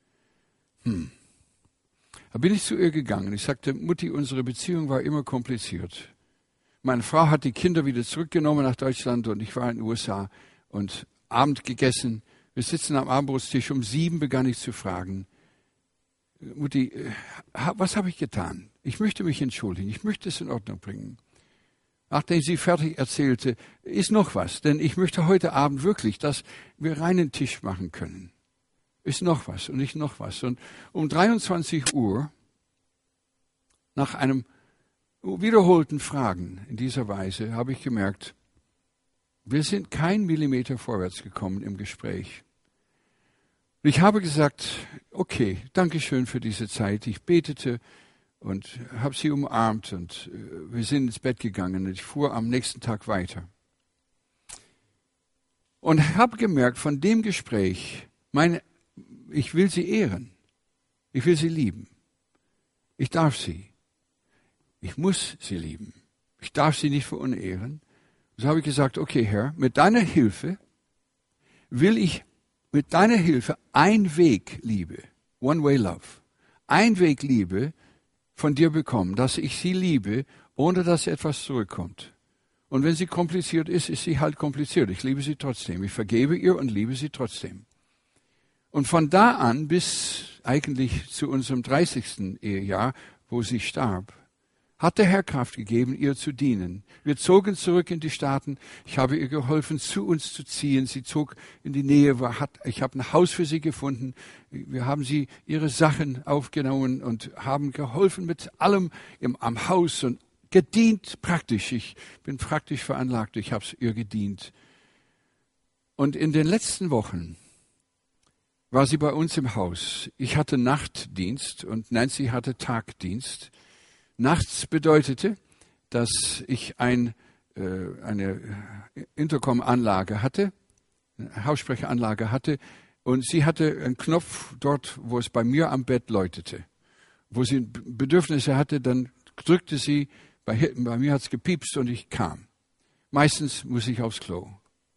Da bin ich zu ihr gegangen. Ich sagte, Mutti, unsere Beziehung war immer kompliziert. Meine Frau hat die Kinder wieder zurückgenommen nach Deutschland und ich war in den USA und Abend gegessen. Wir sitzen am Abendbrotstisch. Um 7 begann ich zu fragen, Mutti, was habe ich getan? Ich möchte mich entschuldigen. Ich möchte es in Ordnung bringen. Nachdem sie fertig erzählte, ist noch was, denn ich möchte heute Abend wirklich, dass wir reinen Tisch machen können. Ist noch was und nicht noch was. Und um 23 Uhr, nach einem wiederholten Fragen in dieser Weise, habe ich gemerkt, wir sind kein Millimeter vorwärts gekommen im Gespräch. Ich habe gesagt, okay, danke schön für diese Zeit. Ich betete und habe sie umarmt und wir sind ins Bett gegangen und ich fuhr am nächsten Tag weiter. Und habe gemerkt von dem Gespräch, ich will sie ehren. Ich will sie lieben. Ich darf sie. Ich muss sie lieben. Ich darf sie nicht verunehren. So habe ich gesagt, okay, Herr, mit deiner Hilfe will ich mit deiner Hilfe ein Weg Liebe, One-Way Love, ein Weg Liebe von dir bekommen, dass ich sie liebe, ohne dass etwas zurückkommt. Und wenn sie kompliziert ist, ist sie halt kompliziert. Ich liebe sie trotzdem. Ich vergebe ihr und liebe sie trotzdem. Und von da an bis eigentlich zu unserem 30. Ehejahr, wo sie starb, hat der Herr Kraft gegeben, ihr zu dienen. Wir zogen zurück in die Staaten. Ich habe ihr geholfen, zu uns zu ziehen. Sie zog in die Nähe, ich habe ein Haus für sie gefunden. Wir haben ihre Sachen aufgenommen und haben geholfen mit allem am Haus und gedient praktisch. Ich bin praktisch veranlagt. Ich habe ihr gedient. Und in den letzten Wochen war sie bei uns im Haus. Ich hatte Nachtdienst und Nancy hatte Tagdienst. Nachts bedeutete, dass ich eine Intercom-Anlage hatte, eine Haussprecheranlage hatte, und sie hatte einen Knopf dort, wo es bei mir am Bett läutete. Wo sie Bedürfnisse hatte, dann drückte sie, bei mir hat es gepiepst und ich kam. Meistens musste sie aufs Klo.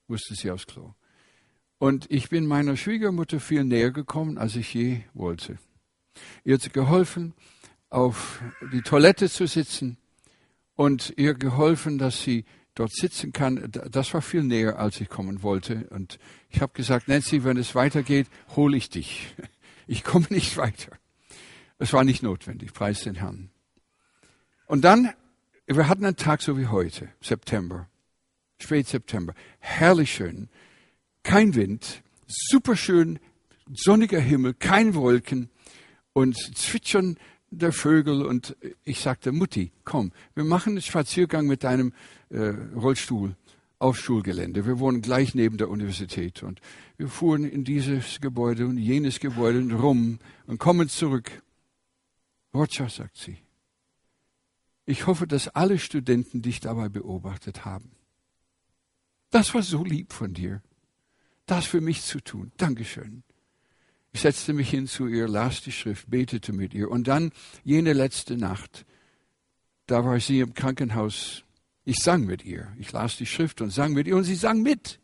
Und ich bin meiner Schwiegermutter viel näher gekommen, als ich je wollte. Ihr hat geholfen, auf die Toilette zu sitzen und ihr geholfen, dass sie dort sitzen kann. Das war viel näher, als ich kommen wollte. Und ich habe gesagt, Nancy, wenn es weitergeht, hole ich dich. Ich komme nicht weiter. Es war nicht notwendig, preis den Herrn. Und dann, wir hatten einen Tag so wie heute, September, Spätseptember, herrlich schön, kein Wind, superschön, sonniger Himmel, keine Wolken und Zwitschern der Vögel. Und ich sagte, Mutti, komm, wir machen einen Spaziergang mit deinem Rollstuhl auf Schulgelände. Wir wohnen gleich neben der Universität und wir fuhren in dieses Gebäude und jenes Gebäude rum und kommen zurück. Roger, sagt sie, ich hoffe, dass alle Studenten dich dabei beobachtet haben. Das war so lieb von dir, das für mich zu tun. Dankeschön. Ich setzte mich hin zu ihr, las die Schrift, betete mit ihr. Und dann, jene letzte Nacht, da war sie im Krankenhaus. Ich sang mit ihr. Ich las die Schrift und sang mit ihr und sie sang mit.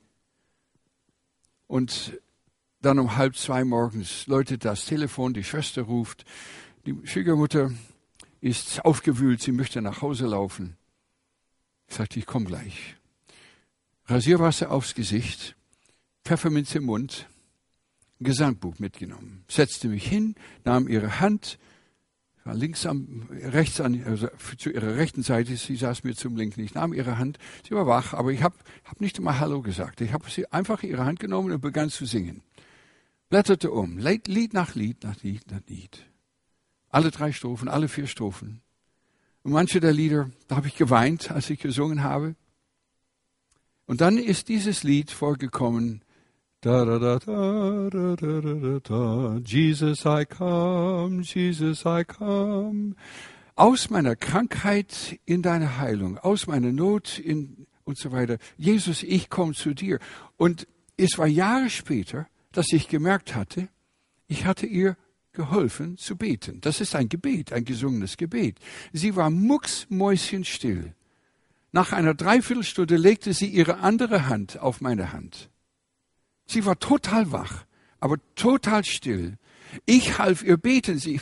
Und dann um 1:30 morgens läutet das Telefon, die Schwester ruft. Die Schwiegermutter ist aufgewühlt, sie möchte nach Hause laufen. Ich sagte, ich komme gleich. Rasierwasser aufs Gesicht, Pfefferminz im Mund, ein Gesangbuch mitgenommen. Setzte mich hin, nahm ihre Hand, war also zu ihrer rechten Seite, sie saß mir zum linken. Ich nahm ihre Hand, sie war wach, aber ich hab nicht einmal Hallo gesagt. Ich habe sie einfach ihre Hand genommen und begann zu singen. Blätterte um, Lied nach Lied nach Lied nach Lied. Alle 3 Strophen, alle 4 Strophen. Und manche der Lieder, da habe ich geweint, als ich gesungen habe. Und dann ist dieses Lied vorgekommen. Da, da, da, da, da, da, da, da. Jesus, I come, Jesus, I come. Aus meiner Krankheit in deine Heilung, aus meiner Not und so weiter. Jesus, ich komme zu dir. Und es war Jahre später, dass ich gemerkt hatte, ich hatte ihr geholfen zu beten. Das ist ein Gebet, ein gesungenes Gebet. Sie war mucksmäuschenstill. Nach einer Dreiviertelstunde legte sie ihre andere Hand auf meine Hand. Sie war total wach, aber total still. Ich half ihr beten. Sie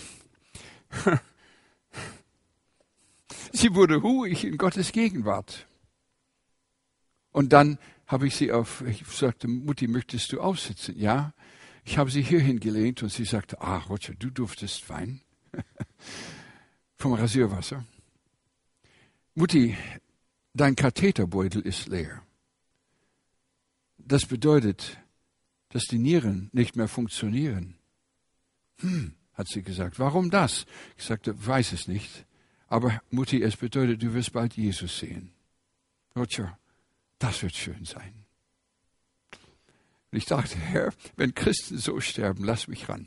wurde ruhig in Gottes Gegenwart. Und dann habe ich ich sagte, Mutti, möchtest du aufsitzen? Ja. Ich habe sie hier hingelehnt und sie sagte, Roger, du durftest weinen. Vom Rasierwasser. Mutti, dein Katheterbeutel ist leer. Das bedeutet, dass die Nieren nicht mehr funktionieren. Hat sie gesagt. Warum das? Ich sagte, weiß es nicht. Aber Mutti, es bedeutet, du wirst bald Jesus sehen. Roger, das wird schön sein. Und ich dachte, Herr, wenn Christen so sterben, lass mich ran.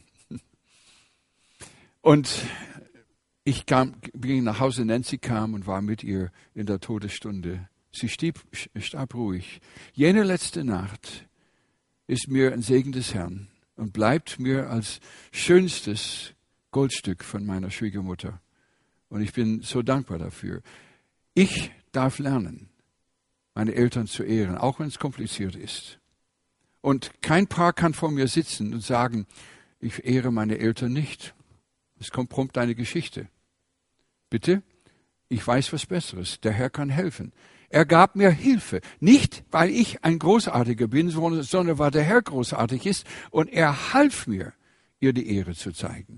Und ich ging nach Hause, Nancy kam und war mit ihr in der Todesstunde. Sie starb ruhig. Jene letzte Nacht ist mir ein Segen des Herrn und bleibt mir als schönstes Goldstück von meiner Schwiegermutter. Und ich bin so dankbar dafür. Ich darf lernen, meine Eltern zu ehren, auch wenn es kompliziert ist. Und kein Paar kann vor mir sitzen und sagen, ich ehre meine Eltern nicht. Es kommt prompt eine Geschichte. Bitte, ich weiß was Besseres. Der Herr kann helfen. Er gab mir Hilfe. Nicht, weil ich ein Großartiger bin, sondern weil der Herr großartig ist. Und er half mir, ihr die Ehre zu zeigen.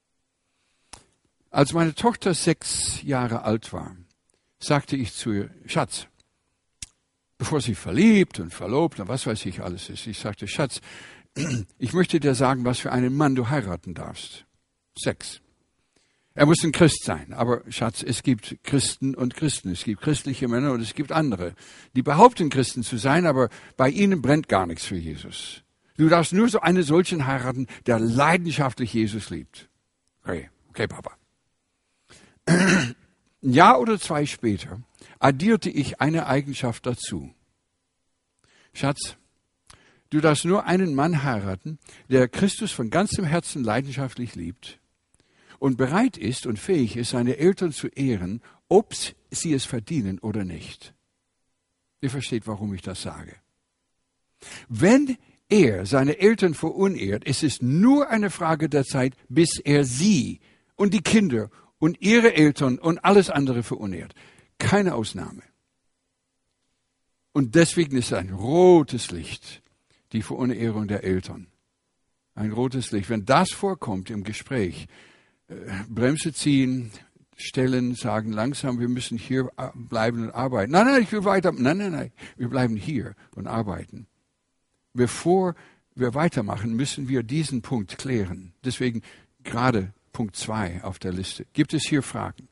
Als meine Tochter 6 Jahre alt war, sagte ich zu ihr, Schatz, bevor sie verliebt und verlobt und was weiß ich alles ist. Ich sagte, Schatz, ich möchte dir sagen, was für einen Mann du heiraten darfst. 6. Er muss ein Christ sein. Aber Schatz, es gibt Christen und Christen. Es gibt christliche Männer und es gibt andere, die behaupten, Christen zu sein, aber bei ihnen brennt gar nichts für Jesus. Du darfst nur so einen solchen heiraten, der leidenschaftlich Jesus liebt. Okay, Papa. Ein Jahr oder 2 später addierte ich eine Eigenschaft dazu. Schatz, du darfst nur einen Mann heiraten, der Christus von ganzem Herzen leidenschaftlich liebt und bereit ist und fähig ist, seine Eltern zu ehren, ob sie es verdienen oder nicht. Ihr versteht, warum ich das sage. Wenn er seine Eltern verunehrt, ist es nur eine Frage der Zeit, bis er sie und die Kinder und ihre Eltern und alles andere verunehrt. Keine Ausnahme. Und deswegen ist ein rotes Licht die Verunehrung der Eltern. Ein rotes Licht. Wenn das vorkommt im Gespräch, Bremse ziehen, stellen, sagen langsam, wir müssen hier bleiben und arbeiten. Nein, ich will weiter. Nein, wir bleiben hier und arbeiten. Bevor wir weitermachen, müssen wir diesen Punkt klären. Deswegen gerade Punkt 2 auf der Liste. Gibt es hier Fragen?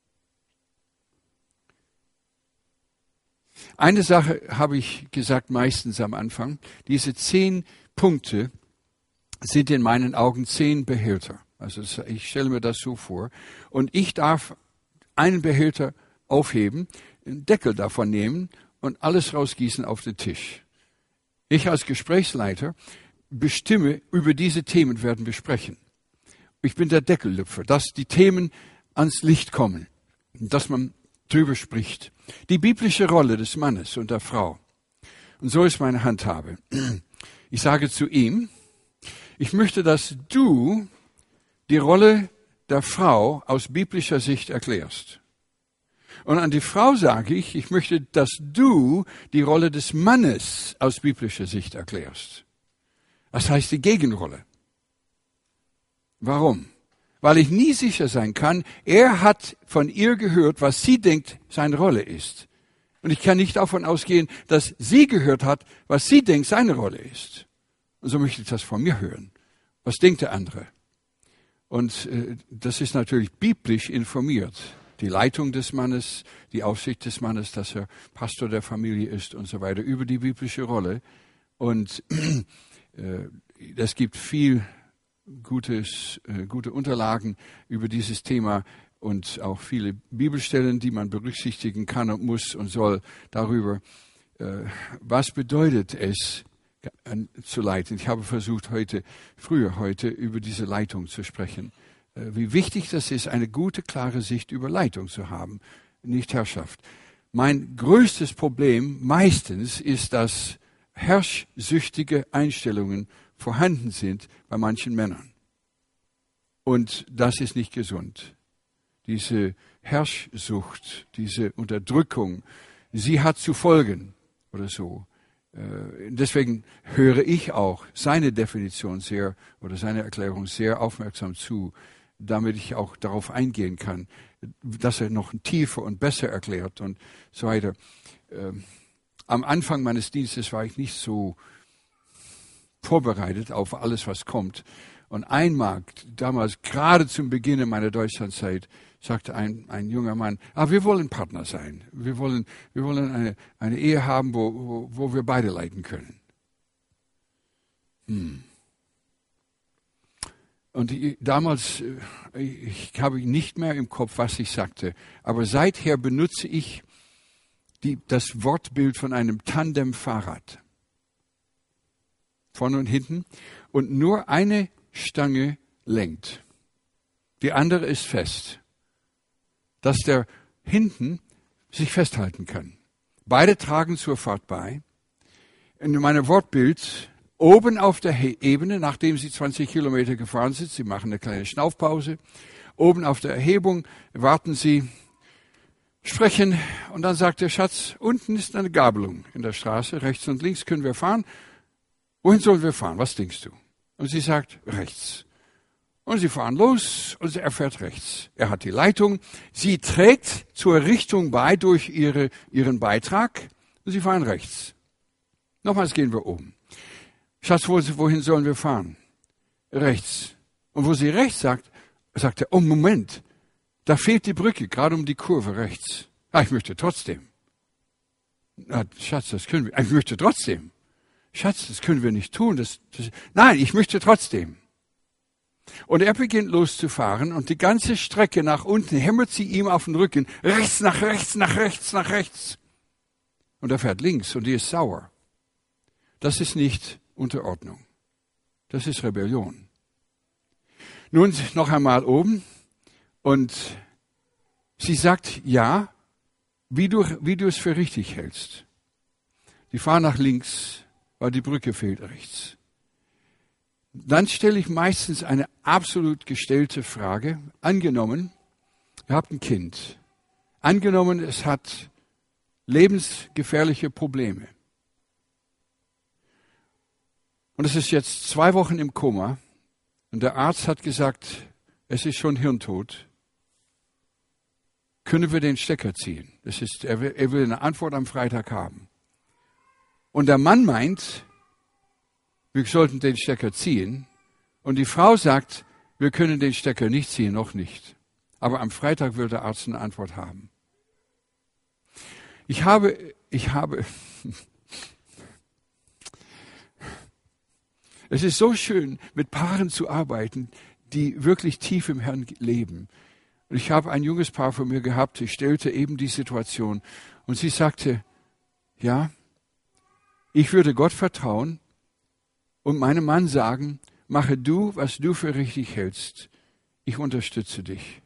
Eine Sache habe ich gesagt meistens am Anfang. Diese 10 Punkte sind in meinen Augen 10 Behälter. Also ich stelle mir das so vor. Und ich darf einen Behälter aufheben, einen Deckel davon nehmen und alles rausgießen auf den Tisch. Ich als Gesprächsleiter bestimme, über diese Themen werden wir sprechen. Ich bin der Deckellüpfer, dass die Themen ans Licht kommen, dass man drüber spricht. Die biblische Rolle des Mannes und der Frau. Und so ist meine Handhabe. Ich sage zu ihm, ich möchte, dass du die Rolle der Frau aus biblischer Sicht erklärst. Und an die Frau sage ich, ich möchte, dass du die Rolle des Mannes aus biblischer Sicht erklärst. Das heißt die Gegenrolle. Warum? Weil ich nie sicher sein kann, er hat von ihr gehört, was sie denkt, seine Rolle ist. Und ich kann nicht davon ausgehen, dass sie gehört hat, was sie denkt, seine Rolle ist. Und so möchte ich das von mir hören. Was denkt der andere? Und das ist natürlich biblisch informiert. Die Leitung des Mannes, die Aufsicht des Mannes, dass er Pastor der Familie ist und so weiter, über die biblische Rolle. Und es gibt viel gute Unterlagen über dieses Thema und auch viele Bibelstellen, die man berücksichtigen kann und muss und soll darüber. Was bedeutet es, zu leiten? Ich habe versucht, früher heute über diese Leitung zu sprechen. Wie wichtig das ist, eine gute, klare Sicht über Leitung zu haben, nicht Herrschaft. Mein größtes Problem meistens ist, dass herrschsüchtige Einstellungen vorhanden sind bei manchen Männern. Und das ist nicht gesund. Diese Herrschsucht, diese Unterdrückung, sie hat zu folgen oder so. Deswegen höre ich auch seine Definition seine Erklärung sehr aufmerksam zu, damit ich auch darauf eingehen kann, dass er noch tiefer und besser erklärt und so weiter. Am Anfang meines Dienstes war ich nicht so vorbereitet auf alles, was kommt. Und einmal, damals gerade zum Beginn meiner Deutschlandzeit, sagte ein junger Mann, wir wollen Partner sein. Wir wollen eine Ehe haben, wo wir beide leiden können. Und damals, ich habe nicht mehr im Kopf, was ich sagte, aber seither benutze ich das Wortbild von einem Tandem-Fahrrad. Vorne und hinten. Und nur eine Stange lenkt. Die andere ist fest. Dass der hinten sich festhalten kann. Beide tragen zur Fahrt bei. In meinem Wortbild, oben auf der Ebene, nachdem sie 20 Kilometer gefahren sind, sie machen eine kleine Schnaufpause, oben auf der Erhebung warten sie, sprechen und dann sagt der Schatz, unten ist eine Gabelung in der Straße, rechts und links können wir fahren. Wohin sollen wir fahren? Was denkst du? Und sie sagt, rechts. Und sie fahren los und er fährt rechts. Er hat die Leitung. Sie trägt zur Richtung bei durch ihren Beitrag und sie fahren rechts. Nochmals gehen wir oben. Schatz, wohin sollen wir fahren? Rechts. Und wo sie rechts sagt er, oh Moment, Da fehlt die Brücke, gerade um die Kurve rechts. Ich möchte trotzdem. Schatz, das können wir. Ich möchte trotzdem. Schatz, das können wir nicht tun. Nein, ich möchte trotzdem. Und er beginnt loszufahren und die ganze Strecke nach unten hämmert sie ihm auf den Rücken. Rechts, nach rechts, nach rechts, nach rechts. Und er fährt links und die ist sauer. Das ist nicht Unterordnung. Das ist Rebellion. Nun noch einmal oben und sie sagt ja, wie du es für richtig hältst. Die fahren nach links, weil die Brücke fehlt rechts. Dann stelle ich meistens eine absolut gestellte Frage. Angenommen, ihr habt ein Kind. Angenommen, es hat lebensgefährliche Probleme. Und es ist jetzt 2 Wochen im Koma und der Arzt hat gesagt, es ist schon hirntot. Können wir den Stecker ziehen? Er will eine Antwort am Freitag haben. Und der Mann meint, wir sollten den Stecker ziehen. Und die Frau sagt, wir können den Stecker nicht ziehen, noch nicht. Aber am Freitag wird der Arzt eine Antwort haben. Ich habe Es ist so schön, mit Paaren zu arbeiten, die wirklich tief im Herrn leben. Und ich habe ein junges Paar von mir gehabt, ich stellte eben die Situation und sie sagte, ja, ich würde Gott vertrauen und meinem Mann sagen, mache du, was du für richtig hältst. Ich unterstütze dich.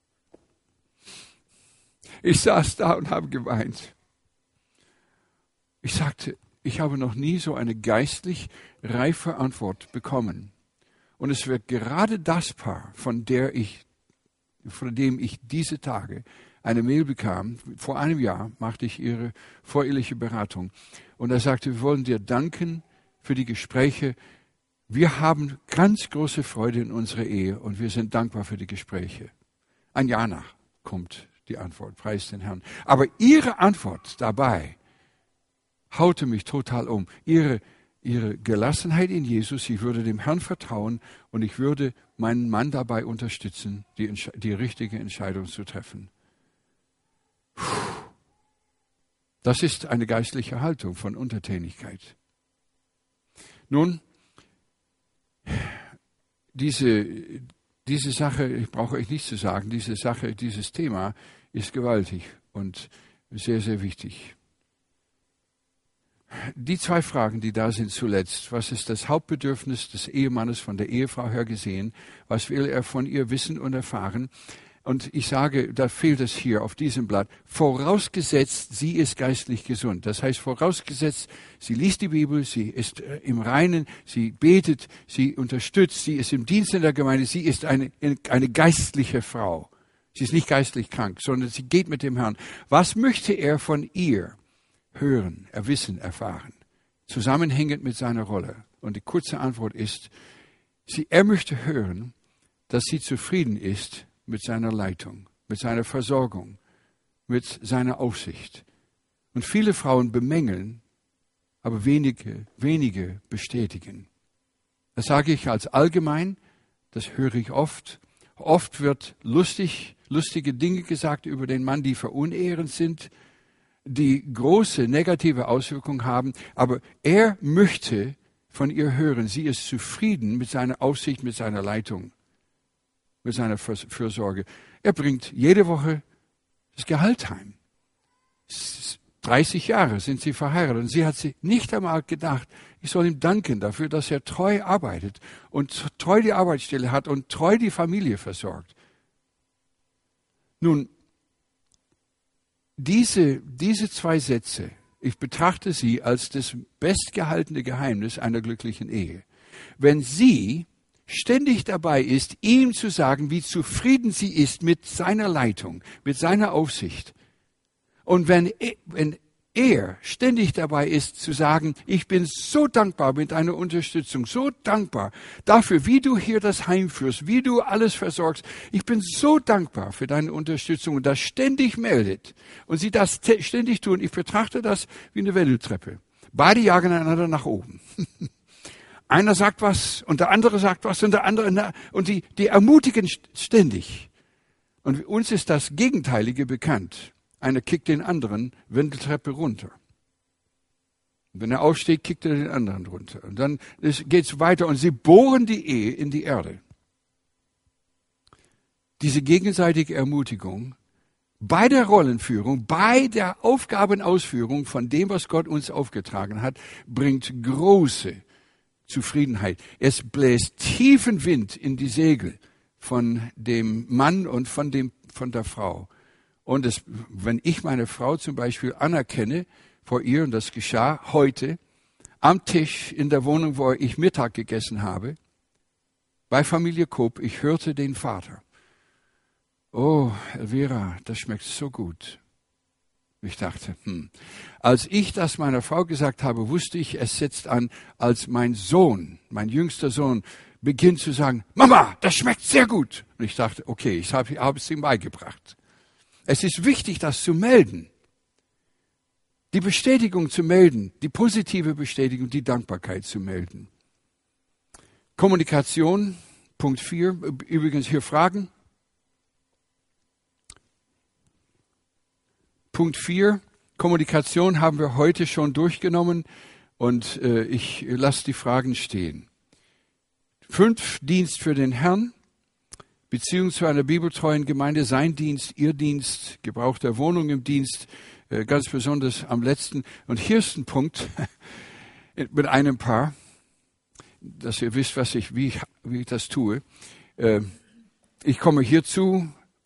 Ich saß da und habe geweint. Ich sagte, ich habe noch nie so eine geistlich reife Antwort bekommen. Und es wird gerade das Paar, von dem ich diese Tage eine Mail bekam. Vor einem Jahr machte ich ihre voreheliche Beratung. Und er sagte, wir wollen dir danken für die Gespräche. Wir haben ganz große Freude in unserer Ehe und wir sind dankbar für die Gespräche. Ein Jahr nach kommt die Antwort, preis den Herrn. Aber ihre Antwort dabei haute mich total um. Ihre Gelassenheit in Jesus, ich würde dem Herrn vertrauen und ich würde meinen Mann dabei unterstützen, die richtige Entscheidung zu treffen. Das ist eine geistliche Haltung von Untertänigkeit. Nun, diese Sache, brauche ich nicht zu sagen, dieses Thema ist gewaltig und sehr, sehr wichtig. Die 2 Fragen, die da sind zuletzt. Was ist das Hauptbedürfnis des Ehemannes von der Ehefrau her gesehen? Was will er von ihr wissen und erfahren? Und ich sage, da fehlt es hier auf diesem Blatt, vorausgesetzt, sie ist geistlich gesund. Das heißt, vorausgesetzt, sie liest die Bibel, sie ist im Reinen, sie betet, sie unterstützt, sie ist im Dienst in der Gemeinde, sie ist eine geistliche Frau. Sie ist nicht geistlich krank, sondern sie geht mit dem Herrn. Was möchte er von ihr hören, wissen, erfahren? Zusammenhängend mit seiner Rolle. Und die kurze Antwort ist, er möchte hören, dass sie zufrieden ist mit seiner Leitung, mit seiner Versorgung, mit seiner Aufsicht. Und viele Frauen bemängeln, aber wenige bestätigen. Das sage ich als allgemein, das höre ich oft. Oft wird lustige Dinge gesagt über den Mann, die verunehrend sind, die große negative Auswirkungen haben, aber er möchte von ihr hören, sie ist zufrieden mit seiner Aufsicht, mit seiner Leitung, mit seiner Fürsorge. Er bringt jede Woche das Gehalt heim. 30 Jahre sind sie verheiratet und sie hat sich nicht einmal gedacht, ich soll ihm danken dafür, dass er treu arbeitet und treu die Arbeitsstelle hat und treu die Familie versorgt. Nun, diese 2 Sätze, ich betrachte sie als das bestgehaltene Geheimnis einer glücklichen Ehe. Wenn sie ständig dabei ist, ihm zu sagen, wie zufrieden sie ist mit seiner Leitung, mit seiner Aufsicht. Und wenn er ständig dabei ist, zu sagen, ich bin so dankbar mit deiner Unterstützung, so dankbar dafür, wie du hier das Heim führst, wie du alles versorgst. Ich bin so dankbar für deine Unterstützung und das ständig meldet. Und sie das ständig tun. Ich betrachte das wie eine Wendeltreppe. Beide jagen einander nach oben. Einer sagt was und der andere sagt was und der andere, und die ermutigen ständig. Und uns ist das Gegenteilige bekannt. Einer kickt den anderen Wendeltreppe runter. Und wenn er aufsteht, kickt er den anderen runter. Und dann geht es weiter und sie bohren die Ehe in die Erde. Diese gegenseitige Ermutigung bei der Rollenführung, bei der Aufgabenausführung von dem, was Gott uns aufgetragen hat, bringt große Zufriedenheit. Es bläst tiefen Wind in die Segel von dem Mann und von der Frau. Und wenn ich meine Frau zum Beispiel anerkenne vor ihr, und das geschah heute, am Tisch in der Wohnung, wo ich Mittag gegessen habe, bei Familie Kopp, ich hörte den Vater. Oh, Elvira, das schmeckt so gut. Ich dachte, als ich das meiner Frau gesagt habe, wusste ich, es setzt an, als mein Sohn, mein jüngster Sohn, beginnt zu sagen, Mama, das schmeckt sehr gut. Und ich dachte, okay, ich habe es ihm beigebracht. Es ist wichtig, das zu melden. Die Bestätigung zu melden, die positive Bestätigung, die Dankbarkeit zu melden. Kommunikation, Punkt 4, übrigens hier Fragen. Punkt 4, Kommunikation haben wir heute schon durchgenommen und ich lasse die Fragen stehen. 5, Dienst für den Herrn, Beziehung zu einer bibeltreuen Gemeinde, sein Dienst, ihr Dienst, Gebrauch der Wohnung im Dienst, ganz besonders am letzten. Und hier ist ein Punkt mit einem Paar, dass ihr wisst, wie ich das tue. Ich komme hierzu.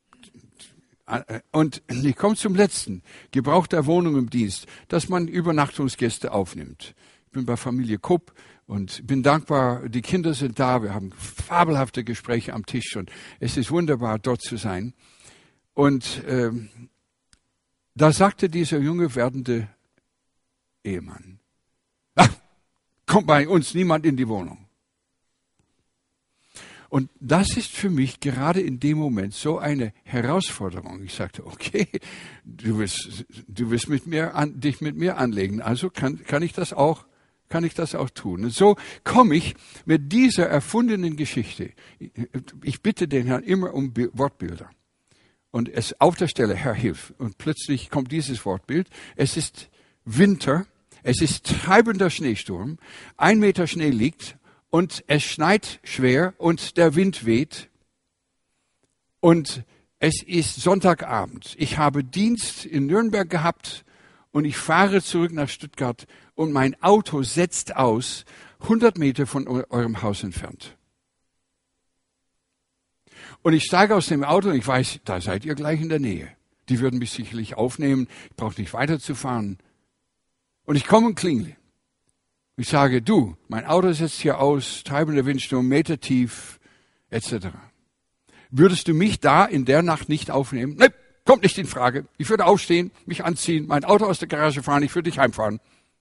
Und ich komme zum letzten, Gebrauch der Wohnung im Dienst, dass man Übernachtungsgäste aufnimmt. Ich bin bei Familie Kopp und bin dankbar, die Kinder sind da, wir haben fabelhafte Gespräche am Tisch und es ist wunderbar, dort zu sein. Und da sagte dieser junge werdende Ehemann, kommt bei uns niemand in die Wohnung. Und das ist für mich gerade in dem Moment so eine Herausforderung. Ich sagte, okay, du wirst dich mit mir anlegen, also kann ich das auch tun. Und so komme ich mit dieser erfundenen Geschichte. Ich bitte den Herrn immer um Wortbilder. Und es auf der Stelle, Herr, hilf. Und plötzlich kommt dieses Wortbild. Es ist Winter, es ist treibender Schneesturm, 1 Meter Schnee liegt, und es schneit schwer und der Wind weht. Und es ist Sonntagabend. Ich habe Dienst in Nürnberg gehabt und ich fahre zurück nach Stuttgart und mein Auto setzt aus, 100 Meter von eurem Haus entfernt. Und ich steige aus dem Auto und ich weiß, da seid ihr gleich in der Nähe. Die würden mich sicherlich aufnehmen. Ich brauche nicht weiterzufahren. Und ich komme und klingle. Ich sage, du, mein Auto setzt hier aus, treibender Windsturm, Meter tief, etc. Würdest du mich da in der Nacht nicht aufnehmen? Nein, kommt nicht in Frage. Ich würde aufstehen, mich anziehen, mein Auto aus der Garage fahren, ich würde dich heimfahren.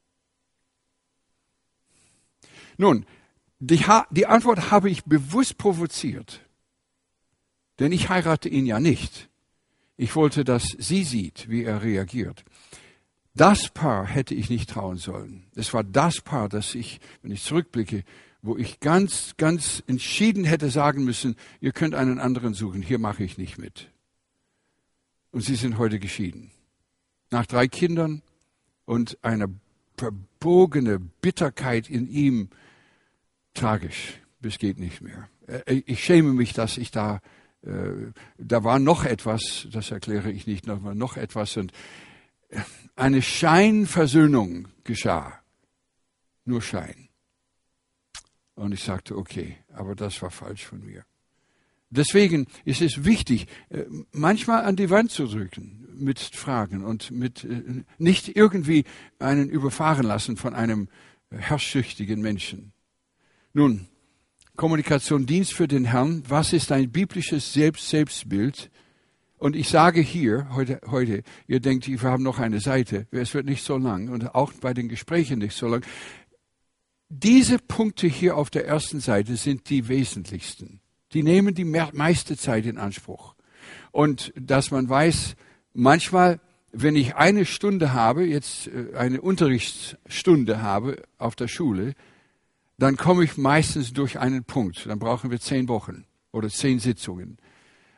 Nun, die Antwort habe ich bewusst provoziert. Denn ich heirate ihn ja nicht. Ich wollte, dass sie sieht, wie er reagiert. Das Paar hätte ich nicht trauen sollen. Es war das Paar, das ich, wenn ich zurückblicke, wo ich ganz, ganz entschieden hätte sagen müssen, ihr könnt einen anderen suchen, hier mache ich nicht mit. Und sie sind heute geschieden. Nach 3 Kindern und einer verbogene Bitterkeit in ihm, tragisch, bis geht nicht mehr. Ich schäme mich, dass ich da war noch etwas, das erkläre ich nicht, noch etwas und eine Scheinversöhnung geschah. Nur Schein. Und ich sagte, okay, aber das war falsch von mir. Deswegen ist es wichtig, manchmal an die Wand zu drücken mit Fragen und mit nicht irgendwie einen überfahren lassen von einem herrschsüchtigen Menschen. Nun, Kommunikation, Dienst für den Herrn. Was ist ein biblisches Selbstbild? Und ich sage hier, heute, ihr denkt, wir haben noch eine Seite, es wird nicht so lang und auch bei den Gesprächen nicht so lang. Diese Punkte hier auf der ersten Seite sind die wesentlichsten. Die nehmen die meiste Zeit in Anspruch. Und dass man weiß, manchmal, wenn ich eine Stunde habe, jetzt eine Unterrichtsstunde habe auf der Schule, dann komme ich meistens durch einen Punkt. Dann brauchen wir 10 Wochen oder 10 Sitzungen.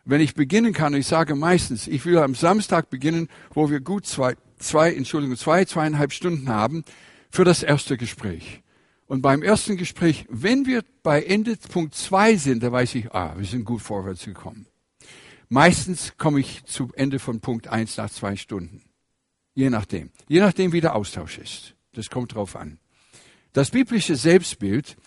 wenn ich beginnen kann, ich sage meistens, ich will am Samstag beginnen, wo wir gut zweieinhalb Stunden haben für das erste Gespräch. Und beim ersten Gespräch, wenn wir bei Ende Punkt 2 sind, da weiß ich, wir sind gut vorwärts gekommen. Meistens komme ich zu Ende von Punkt 1 nach 2 Stunden. Je nachdem, wie der Austausch ist. Das kommt drauf an. Das biblische Selbstbild,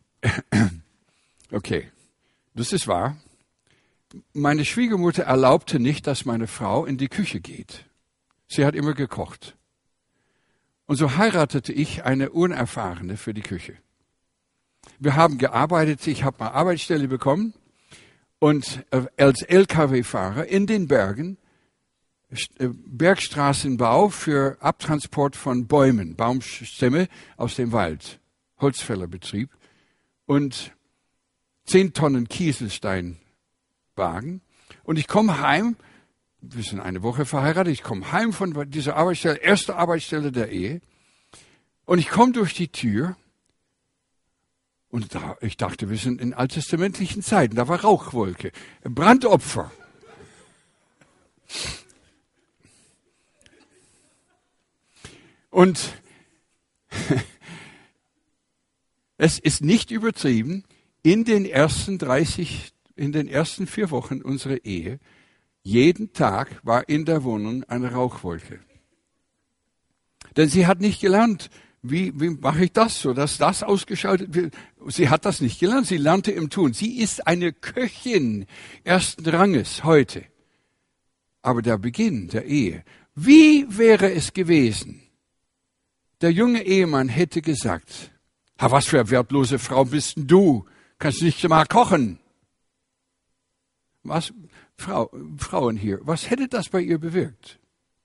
okay, das ist wahr. Meine Schwiegermutter erlaubte nicht, dass meine Frau in die Küche geht. Sie hat immer gekocht. Und so heiratete ich eine Unerfahrene für die Küche. Wir haben gearbeitet, ich habe eine Arbeitsstelle bekommen und als LKW-Fahrer in den Bergen, Bergstraßenbau für Abtransport von Bäumen, Baumstämme aus dem Wald, Holzfällerbetrieb und 10 Tonnen Kieselsteinwagen. Und ich komme heim, wir sind eine Woche verheiratet, ich komme heim von dieser Arbeitsstelle, erste Arbeitsstelle der Ehe. Und ich komme durch die Tür und ich dachte, wir sind in alttestamentlichen Zeiten, da war Rauchwolke, Brandopfer. Und es ist nicht übertrieben, in den ersten 4 Wochen unserer Ehe, jeden Tag war in der Wohnung eine Rauchwolke. Denn sie hat nicht gelernt, wie mache ich das so, dass das ausgeschaltet wird. Sie hat das nicht gelernt, sie lernte im Tun. Sie ist eine Köchin ersten Ranges heute. Aber der Beginn der Ehe, wie wäre es gewesen? Der junge Ehemann hätte gesagt, was für eine wertlose Frau bist denn du? Kannst nicht mal kochen. Was? Frauen hier, was hätte das bei ihr bewirkt?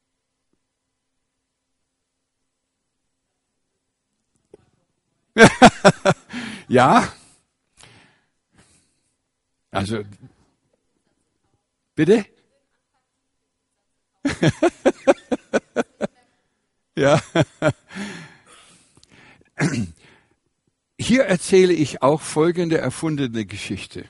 Ja. Also, bitte? Ja. Hier erzähle ich auch folgende erfundene Geschichte.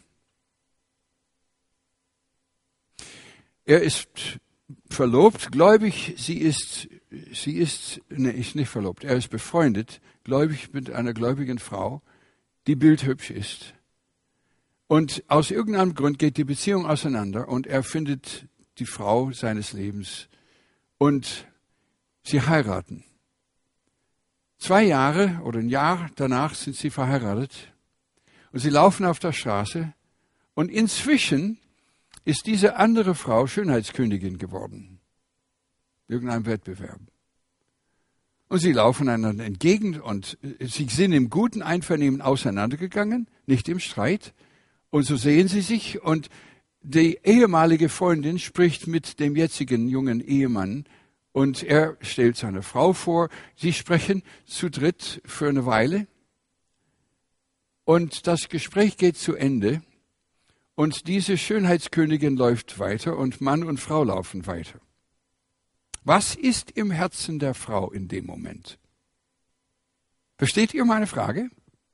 Er ist verlobt, gläubig, sie ist nicht verlobt, er ist befreundet, gläubig mit einer gläubigen Frau, die bildhübsch ist. Und aus irgendeinem Grund geht die Beziehung auseinander und er findet die Frau seines Lebens und sie heiraten. 2 Jahre oder ein Jahr danach sind sie verheiratet und sie laufen auf der Straße und inzwischen ist diese andere Frau Schönheitskönigin geworden. Irgendein Wettbewerb. Und sie laufen einander entgegen und sie sind im guten Einvernehmen auseinandergegangen, nicht im Streit. Und so sehen sie sich und die ehemalige Freundin spricht mit dem jetzigen jungen Ehemann und er stellt seine Frau vor. Sie sprechen zu dritt für eine Weile und das Gespräch geht zu Ende. Und diese Schönheitskönigin läuft weiter und Mann und Frau laufen weiter. Was ist im Herzen der Frau in dem Moment? Versteht ihr meine Frage?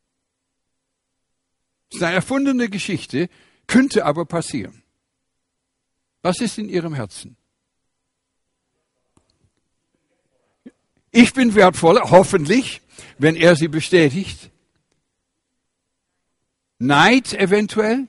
Es ist eine erfundene Geschichte, könnte aber passieren. Was ist in ihrem Herzen? Ich bin wertvoller, hoffentlich, wenn er sie bestätigt. Neid eventuell.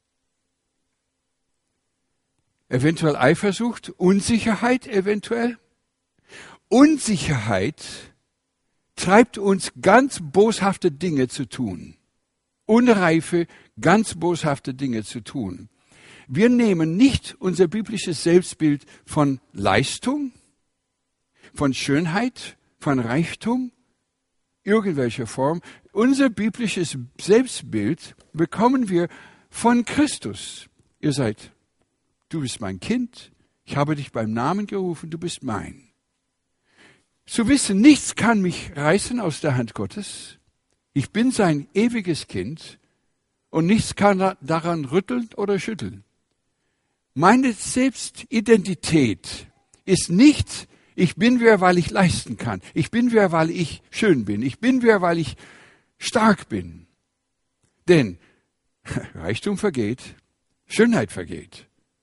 Eventuell Eifersucht, Unsicherheit eventuell. Unsicherheit treibt uns ganz boshafte Dinge zu tun. Unreife, ganz boshafte Dinge zu tun. Wir nehmen nicht unser biblisches Selbstbild von Leistung, von Schönheit, von Reichtum, irgendwelcher Form. Unser biblisches Selbstbild bekommen wir von Christus. Du bist mein Kind, ich habe dich beim Namen gerufen, du bist mein. Zu wissen, nichts kann mich reißen aus der Hand Gottes. Ich bin sein ewiges Kind und nichts kann daran rütteln oder schütteln. Meine Selbstidentität ist nicht, ich bin wer, weil ich leisten kann. Ich bin wer, weil ich schön bin. Ich bin wer, weil ich stark bin. Denn Reichtum vergeht, Schönheit vergeht.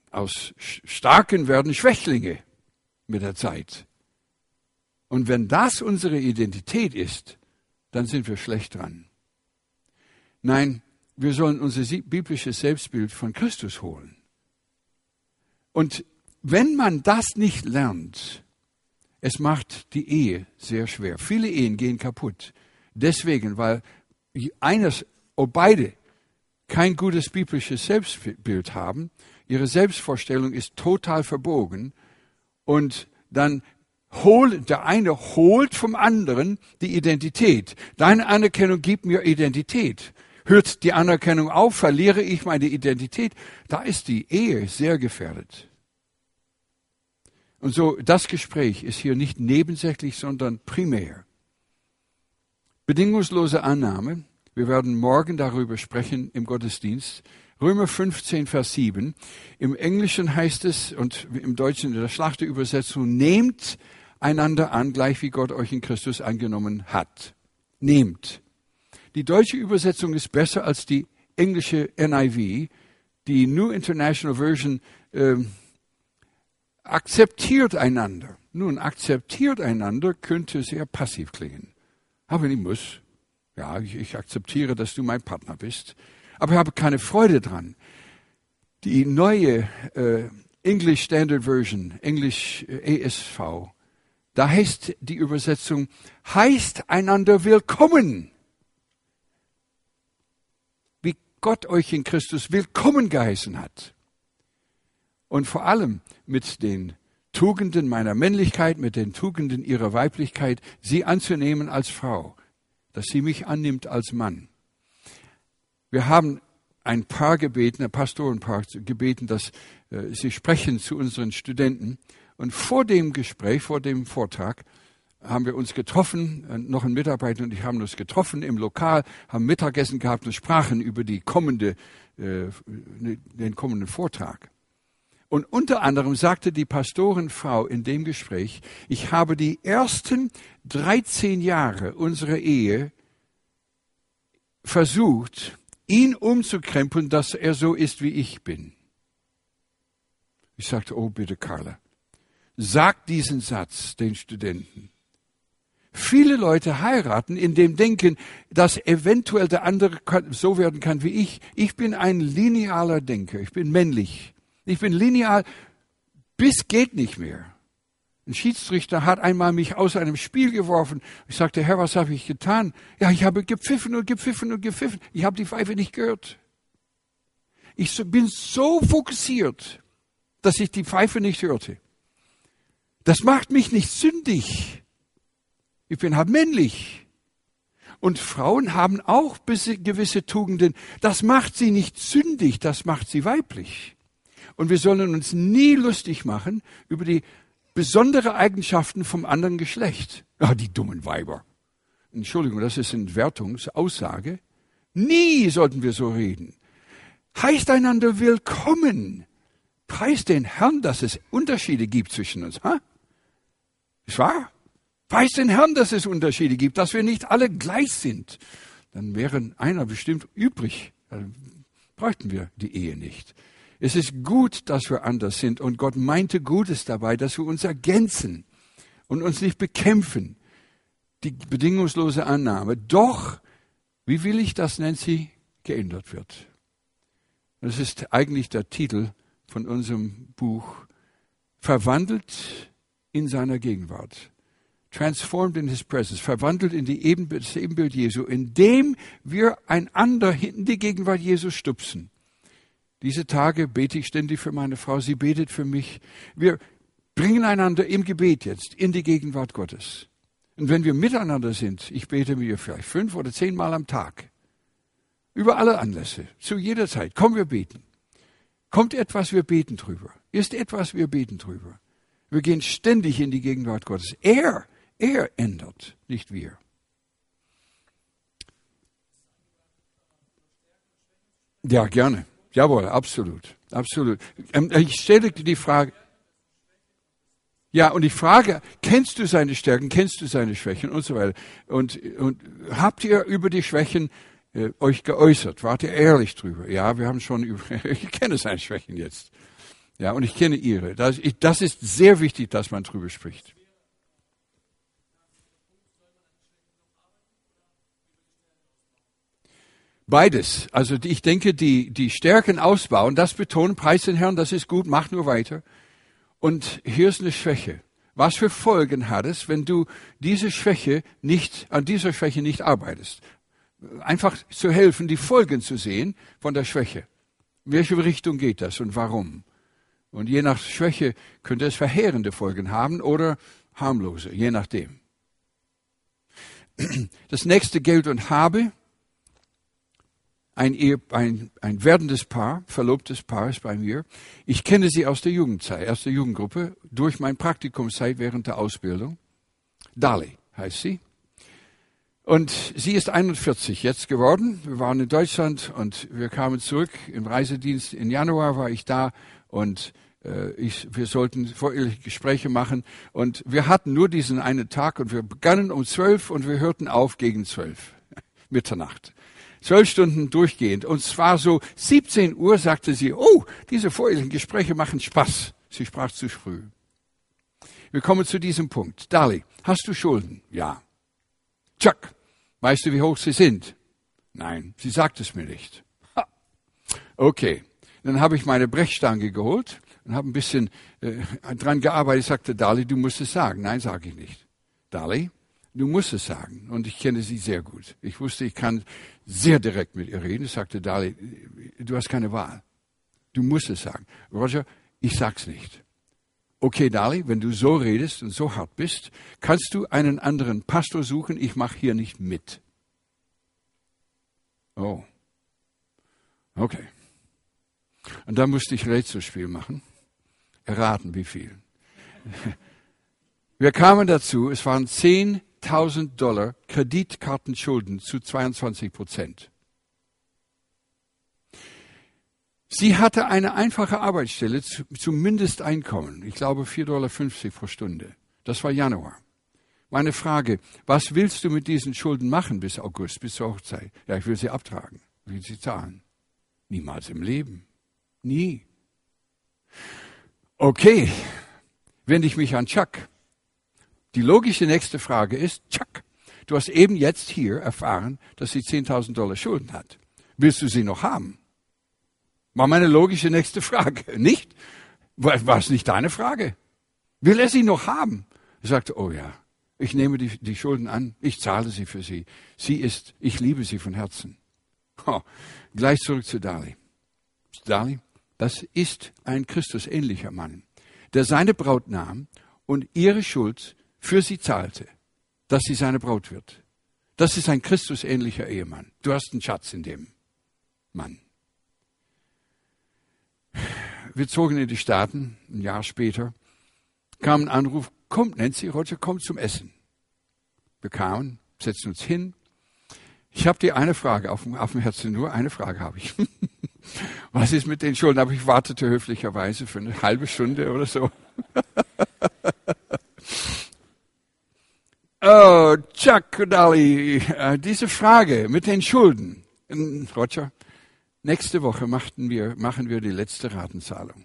Aus Starken werden Schwächlinge mit der Zeit. Und wenn das unsere Identität ist, dann sind wir schlecht dran. Nein, wir sollen unser biblisches Selbstbild von Christus holen. Und wenn man das nicht lernt, es macht die Ehe sehr schwer. Viele Ehen gehen kaputt. Deswegen, weil eines oder beide kein gutes biblisches Selbstbild haben. Ihre Selbstvorstellung ist total verbogen. Und dann der eine holt vom anderen die Identität. Deine Anerkennung gibt mir Identität. Hört die Anerkennung auf, verliere ich meine Identität. Da ist die Ehe sehr gefährdet. Und so, das Gespräch ist hier nicht nebensächlich, sondern primär. Bedingungslose Annahme. Wir werden morgen darüber sprechen im Gottesdienst. Römer 15, Vers 7. Im Englischen heißt es, und im Deutschen in der Schlachterübersetzung, nehmt einander an, gleich wie Gott euch in Christus angenommen hat. Nehmt. Die deutsche Übersetzung ist besser als die englische NIV. Die New International Version akzeptiert einander. Nun, akzeptiert einander könnte sehr passiv klingen. Aber ich muss. Ja, ich akzeptiere, dass du mein Partner bist. Aber ich habe keine Freude dran. Die neue English Standard Version, Englisch ESV, da heißt die Übersetzung, heißt einander willkommen. Wie Gott euch in Christus willkommen geheißen hat. Und vor allem mit den Tugenden meiner Männlichkeit, mit den Tugenden ihrer Weiblichkeit, sie anzunehmen als Frau, dass sie mich annimmt als Mann. Wir haben ein Pastorenpaar gebeten, dass sie sprechen zu unseren Studenten. Und vor dem Gespräch, vor dem Vortrag, haben wir uns getroffen, noch ein Mitarbeiter und ich haben uns getroffen im Lokal, haben Mittagessen gehabt und sprachen über den kommenden Vortrag. Und unter anderem sagte die Pastorenfrau in dem Gespräch, ich habe die ersten 13 Jahre unserer Ehe versucht, ihn umzukrempeln, dass er so ist, wie ich bin. Ich sagte, oh bitte Carla, sag diesen Satz den Studenten. Viele Leute heiraten in dem Denken, dass eventuell der andere so werden kann wie ich. Ich bin ein linealer Denker, ich bin männlich. Ich bin lineal, bis geht nicht mehr. Ein Schiedsrichter hat einmal mich aus einem Spiel geworfen. Ich sagte, Herr, was habe ich getan? Ja, ich habe gepfiffen und gepfiffen und gepfiffen. Ich habe die Pfeife nicht gehört. Ich bin so fokussiert, dass ich die Pfeife nicht hörte. Das macht mich nicht sündig. Ich bin halt männlich. Und Frauen haben auch gewisse Tugenden. Das macht sie nicht sündig, das macht sie weiblich. Und wir sollen uns nie lustig machen über die besondere Eigenschaften vom anderen Geschlecht. Ah, die dummen Weiber. Entschuldigung, das ist eine Wertungsaussage. Nie sollten wir so reden. Heißt einander willkommen. Preist den Herrn, dass es Unterschiede gibt zwischen uns. Ha? Ist wahr? Preist den Herrn, dass es Unterschiede gibt, dass wir nicht alle gleich sind. Dann wäre einer bestimmt übrig. Dann bräuchten wir die Ehe nicht. Es ist gut, dass wir anders sind und Gott meinte Gutes dabei, dass wir uns ergänzen und uns nicht bekämpfen. Die bedingungslose Annahme. Doch, wie will ich, dass Nancy geändert wird? Das ist eigentlich der Titel von unserem Buch. Verwandelt in seiner Gegenwart. Transformed in his presence. Verwandelt in das Ebenbild Jesu, indem wir einander in die Gegenwart Jesu stupsen. Diese Tage bete ich ständig für meine Frau, sie betet für mich. Wir bringen einander im Gebet jetzt in die Gegenwart Gottes. Und wenn wir miteinander sind, ich bete mit ihr vielleicht 5 oder 10 Mal am Tag. Über alle Anlässe, zu jeder Zeit. Komm, wir beten. Kommt etwas, wir beten drüber. Ist etwas, wir beten drüber. Wir gehen ständig in die Gegenwart Gottes. Er ändert, nicht wir. Ja, gerne. Jawohl, absolut, absolut. Ich stelle die Frage, ja, und ich frage, kennst du seine Stärken, kennst du seine Schwächen und so weiter? Und habt ihr über die Schwächen euch geäußert? Wart ihr ehrlich drüber? Ja, wir haben schon ich kenne seine Schwächen jetzt. Ja, und ich kenne ihre. Das ist sehr wichtig, dass man drüber spricht. Beides. Also ich denke, die Stärken ausbauen, das betonen, preis den Herrn, das ist gut, mach nur weiter. Und hier ist eine Schwäche. Was für Folgen hat es, wenn du an dieser Schwäche nicht arbeitest? Einfach zu helfen, die Folgen zu sehen von der Schwäche. In welche Richtung geht das und warum? Und je nach Schwäche könnte es verheerende Folgen haben oder harmlose, je nachdem. Das nächste, Geld und Habe. Ein werdendes Paar, verlobtes Paar ist bei mir. Ich kenne sie aus der Jugendzeit, aus der Jugendgruppe, durch meine Praktikumszeit während der Ausbildung. Dali heißt sie. Und sie ist 41 jetzt geworden. Wir waren in Deutschland und wir kamen zurück im Reisedienst. Im Januar war ich da und wir sollten voreheliche Gespräche machen. Und wir hatten nur diesen einen Tag und wir begannen um 12 und wir hörten auf gegen 12, Mitternacht. 12 Stunden durchgehend. Und zwar so 17 Uhr sagte sie, oh, diese vorehelichen Gespräche machen Spaß. Sie sprach zu früh. Wir kommen zu diesem Punkt. Dali, hast du Schulden? Ja. Chuck, weißt du, wie hoch sie sind? Nein, sie sagt es mir nicht. Ha. Okay, dann habe ich meine Brechstange geholt und habe ein bisschen dran gearbeitet. Ich sagte, Dali, du musst es sagen. Nein, sage ich nicht. Dali, du musst es sagen. Und ich kenne sie sehr gut. Ich wusste, ich kann sehr direkt mit ihr reden. Ich sagte, Dali, du hast keine Wahl. Du musst es sagen. Roger, ich sag's nicht. Okay, Dali, wenn du so redest und so hart bist, kannst du einen anderen Pastor suchen. Ich mache hier nicht mit. Oh. Okay. Und dann musste ich Rätselspiel machen. Erraten, wie viel. Wir kamen dazu, es waren $10.000 Kreditkartenschulden zu 22%. Sie hatte eine einfache Arbeitsstelle zum Mindesteinkommen. Ich glaube $4,50 pro Stunde. Das war Januar. Meine Frage, was willst du mit diesen Schulden machen bis August, bis zur Hochzeit? Ja, ich will sie abtragen. Ich will sie zahlen. Niemals im Leben. Nie. Okay, wende ich mich an Chuck. Die logische nächste Frage ist, Chuck, du hast eben jetzt hier erfahren, dass sie $10.000 Schulden hat. Willst du sie noch haben? War meine logische nächste Frage. Nicht? War es nicht deine Frage? Will er sie noch haben? Er sagte, oh ja, ich nehme die Schulden an, ich zahle sie für sie. Ich liebe sie von Herzen. Oh, gleich zurück zu Dali. Dali, das ist ein Christusähnlicher Mann, der seine Braut nahm und ihre Schuld für sie zahlte, dass sie seine Braut wird. Das ist ein Christusähnlicher Ehemann. Du hast einen Schatz in dem Mann. Wir zogen in die Staaten, ein Jahr später, kam ein Anruf, kommt Nancy, Roger, kommt zum Essen. Wir kamen, setzten uns hin. Ich habe dir eine Frage auf dem Herzen, nur eine Frage habe ich. Was ist mit den Schulden? Aber ich wartete höflicherweise für eine halbe Stunde oder so. Oh, Chuck Dali, diese Frage mit den Schulden. Roger, nächste Woche machen wir die letzte Ratenzahlung.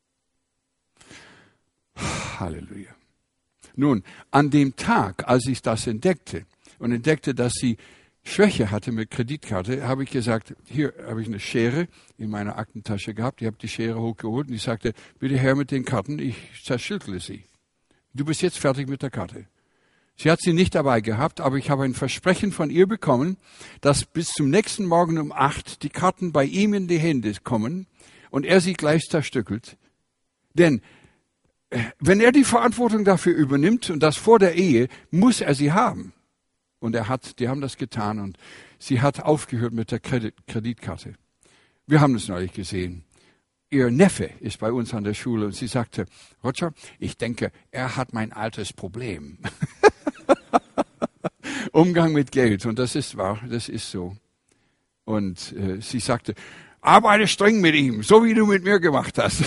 Halleluja. Nun, an dem Tag, als ich das entdeckte und entdeckte, dass sie Schwäche hatte mit Kreditkarte, habe ich gesagt, hier habe ich eine Schere in meiner Aktentasche gehabt. Ich habe die Schere hochgeholt und ich sagte, bitte her mit den Karten, ich zerstückele sie. Du bist jetzt fertig mit der Karte. Sie hat sie nicht dabei gehabt, aber ich habe ein Versprechen von ihr bekommen, dass bis zum nächsten Morgen um 8 die Karten bei ihm in die Hände kommen und er sie gleich zerstückelt. Denn wenn er die Verantwortung dafür übernimmt und das vor der Ehe, muss er sie haben. Und die haben das getan und sie hat aufgehört mit der Kreditkarte. Wir haben es neulich gesehen. Ihr Neffe ist bei uns an der Schule und sie sagte, Roger, ich denke, er hat mein altes Problem. Umgang mit Geld. Und das ist wahr, das ist so. Und sie sagte, arbeite streng mit ihm, so wie du mit mir gemacht hast.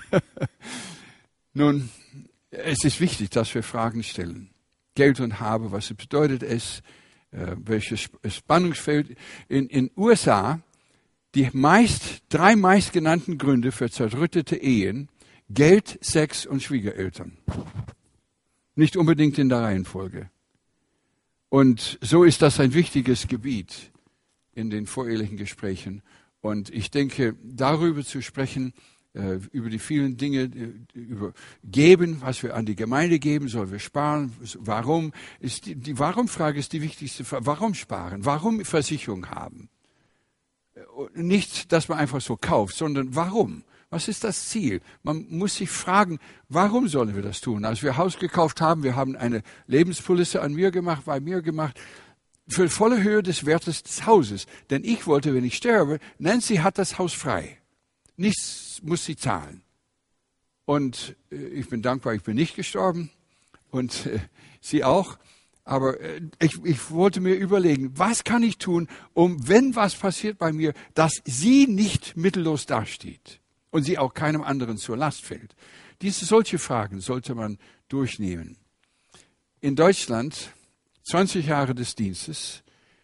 Nun, es ist wichtig, dass wir Fragen stellen. Geld und Habe, was bedeutet es? Welches Spannungsfeld? In USA, die drei meistgenannten Gründe für zerrüttete Ehen Geld, Sex und Schwiegereltern. Nicht unbedingt in der Reihenfolge. Und so ist das ein wichtiges Gebiet in den vorehelichen Gesprächen. Und ich denke, darüber zu sprechen, über die vielen Dinge, über geben, was wir an die Gemeinde geben, sollen wir sparen, warum, ist die Warum-Frage ist die wichtigste Frage. Warum sparen? Warum Versicherung haben? Nicht, dass man einfach so kauft, sondern warum? Was ist das Ziel? Man muss sich fragen, warum sollen wir das tun? Als wir Haus gekauft haben, wir haben eine Lebenspolice bei mir gemacht, für volle Höhe des Wertes des Hauses. Denn ich wollte, wenn ich sterbe, Nancy hat das Haus frei. Nichts muss sie zahlen. Und ich bin dankbar, ich bin nicht gestorben und sie auch. Aber ich wollte mir überlegen, was kann ich tun, wenn was passiert bei mir, dass sie nicht mittellos dasteht und sie auch keinem anderen zur Last fällt. Solche Fragen sollte man durchnehmen. In Deutschland, 20 Jahre des Dienstes,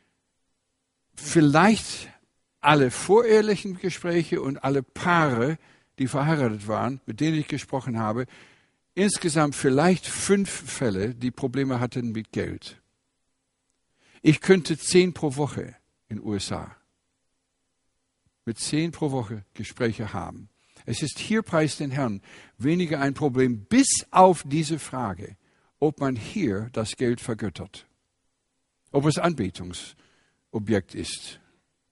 vielleicht alle vorehelichen Gespräche und alle Paare, die verheiratet waren, mit denen ich gesprochen habe, insgesamt vielleicht 5 Fälle, die Probleme hatten mit Geld. Ich könnte 10 pro Woche in den USA mit 10 pro Woche Gespräche haben. Es ist hier, preis den Herrn, weniger ein Problem, bis auf diese Frage, ob man hier das Geld vergöttert, ob es Anbetungsobjekt ist.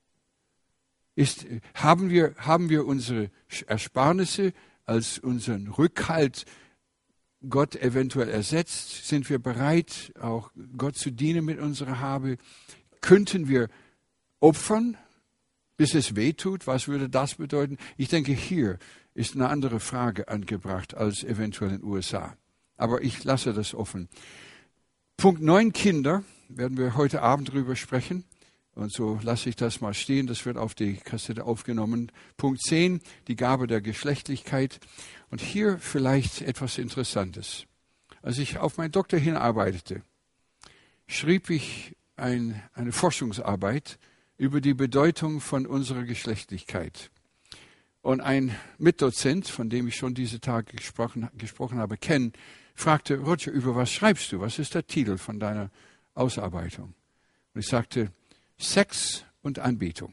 Haben wir unsere Ersparnisse als unseren Rückhalt Gott eventuell ersetzt? Sind wir bereit, auch Gott zu dienen mit unserer Habe? Könnten wir opfern, bis es weh tut? Was würde das bedeuten? Ich denke, hier ist eine andere Frage angebracht als eventuell in den USA. Aber ich lasse das offen. Punkt 9, Kinder, werden wir heute Abend drüber sprechen. Und so lasse ich das mal stehen, das wird auf die Kassette aufgenommen. Punkt 10, die Gabe der Geschlechtlichkeit. Und hier vielleicht etwas Interessantes. Als ich auf meinen Doktor hinarbeitete, schrieb ich eine Forschungsarbeit über die Bedeutung von unserer Geschlechtlichkeit. Und ein Mitdozent, von dem ich schon diese Tage gesprochen habe, Ken, fragte, Roger, über was schreibst du? Was ist der Titel von deiner Ausarbeitung? Und ich sagte, Sex und Anbetung.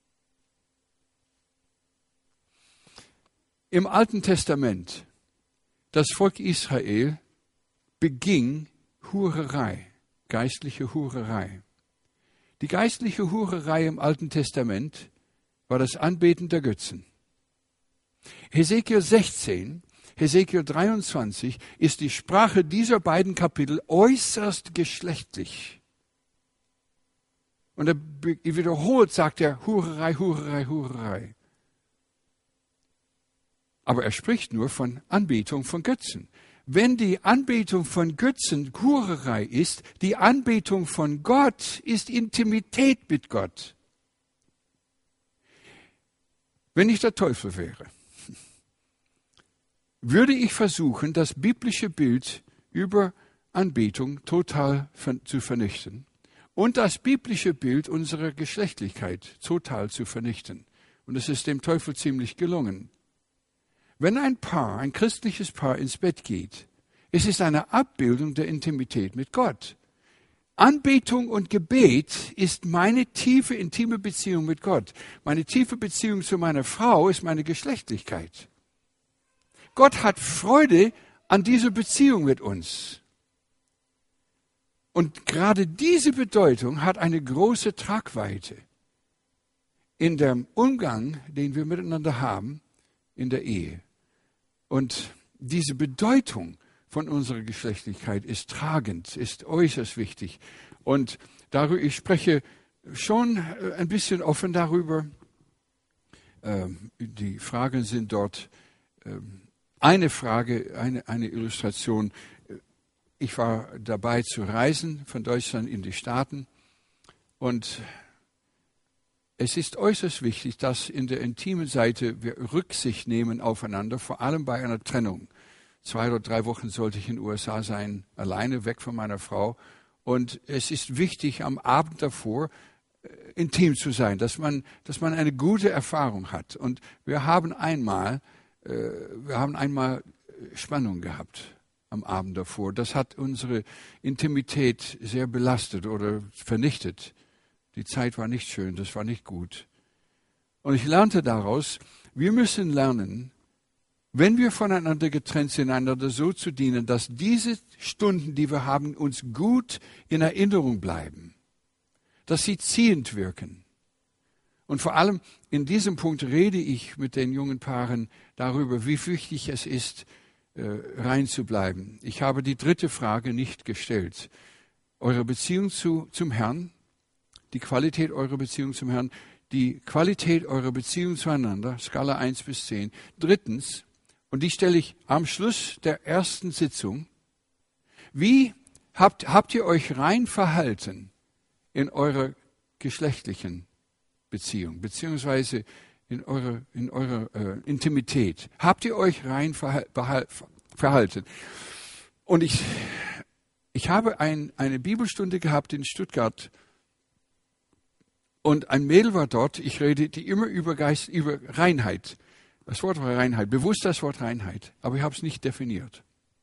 Im Alten Testament, das Volk Israel beging Hurerei, geistliche Hurerei. Die geistliche Hurerei im Alten Testament war das Anbeten der Götzen. Hesekiel 16, Hesekiel 23 ist die Sprache dieser beiden Kapitel äußerst geschlechtlich. Und er wiederholt, sagt er, Hurerei, Hurerei, Hurerei. Aber er spricht nur von Anbetung von Götzen. Wenn die Anbetung von Götzen Hurerei ist, die Anbetung von Gott ist Intimität mit Gott. Wenn ich der Teufel wäre, würde ich versuchen, das biblische Bild über Anbetung total zu vernichten. Und das biblische Bild unserer Geschlechtlichkeit total zu vernichten. Und es ist dem Teufel ziemlich gelungen. Wenn ein christliches Paar ins Bett geht, es ist eine Abbildung der Intimität mit Gott. Anbetung und Gebet ist meine tiefe, intime Beziehung mit Gott. Meine tiefe Beziehung zu meiner Frau ist meine Geschlechtlichkeit. Gott hat Freude an dieser Beziehung mit uns. Und gerade diese Bedeutung hat eine große Tragweite in dem Umgang, den wir miteinander haben, in der Ehe. Und diese Bedeutung von unserer Geschlechtlichkeit ist tragend, ist äußerst wichtig. Und ich spreche schon ein bisschen offen darüber. Die Fragen sind dort eine Frage, eine Illustration. Ich war dabei zu reisen von Deutschland in die Staaten und es ist äußerst wichtig, dass in der intimen Seite wir Rücksicht nehmen aufeinander, vor allem bei einer Trennung. 2 oder 3 Wochen sollte ich in den USA sein, alleine weg von meiner Frau. Und es ist wichtig, am Abend davor intim zu sein, dass man eine gute Erfahrung hat. Und wir haben einmal wir haben einmal Spannung gehabt am Abend davor. Das hat unsere Intimität sehr belastet oder vernichtet. Die Zeit war nicht schön, das war nicht gut. Und ich lernte daraus, wir müssen lernen, wenn wir voneinander getrennt sind, einander so zu dienen, dass diese Stunden, die wir haben, uns gut in Erinnerung bleiben, dass sie ziehend wirken. Und vor allem in diesem Punkt rede ich mit den jungen Paaren darüber, wie wichtig es ist, rein zu bleiben. Ich habe die dritte Frage nicht gestellt. Eure Beziehung zum Herrn, die Qualität eurer Beziehung zum Herrn, die Qualität eurer Beziehung zueinander, Skala 1 bis 10. Drittens, und die stelle ich am Schluss der ersten Sitzung, wie habt ihr euch rein verhalten in eurer geschlechtlichen Beziehung, beziehungsweise in eurer Intimität? Habt ihr euch rein verhalten? Und ich habe eine Bibelstunde gehabt in Stuttgart und ein Mädel war dort, ich redete immer über Reinheit. Das Wort war Reinheit, bewusst das Wort Reinheit, aber ich habe es nicht definiert.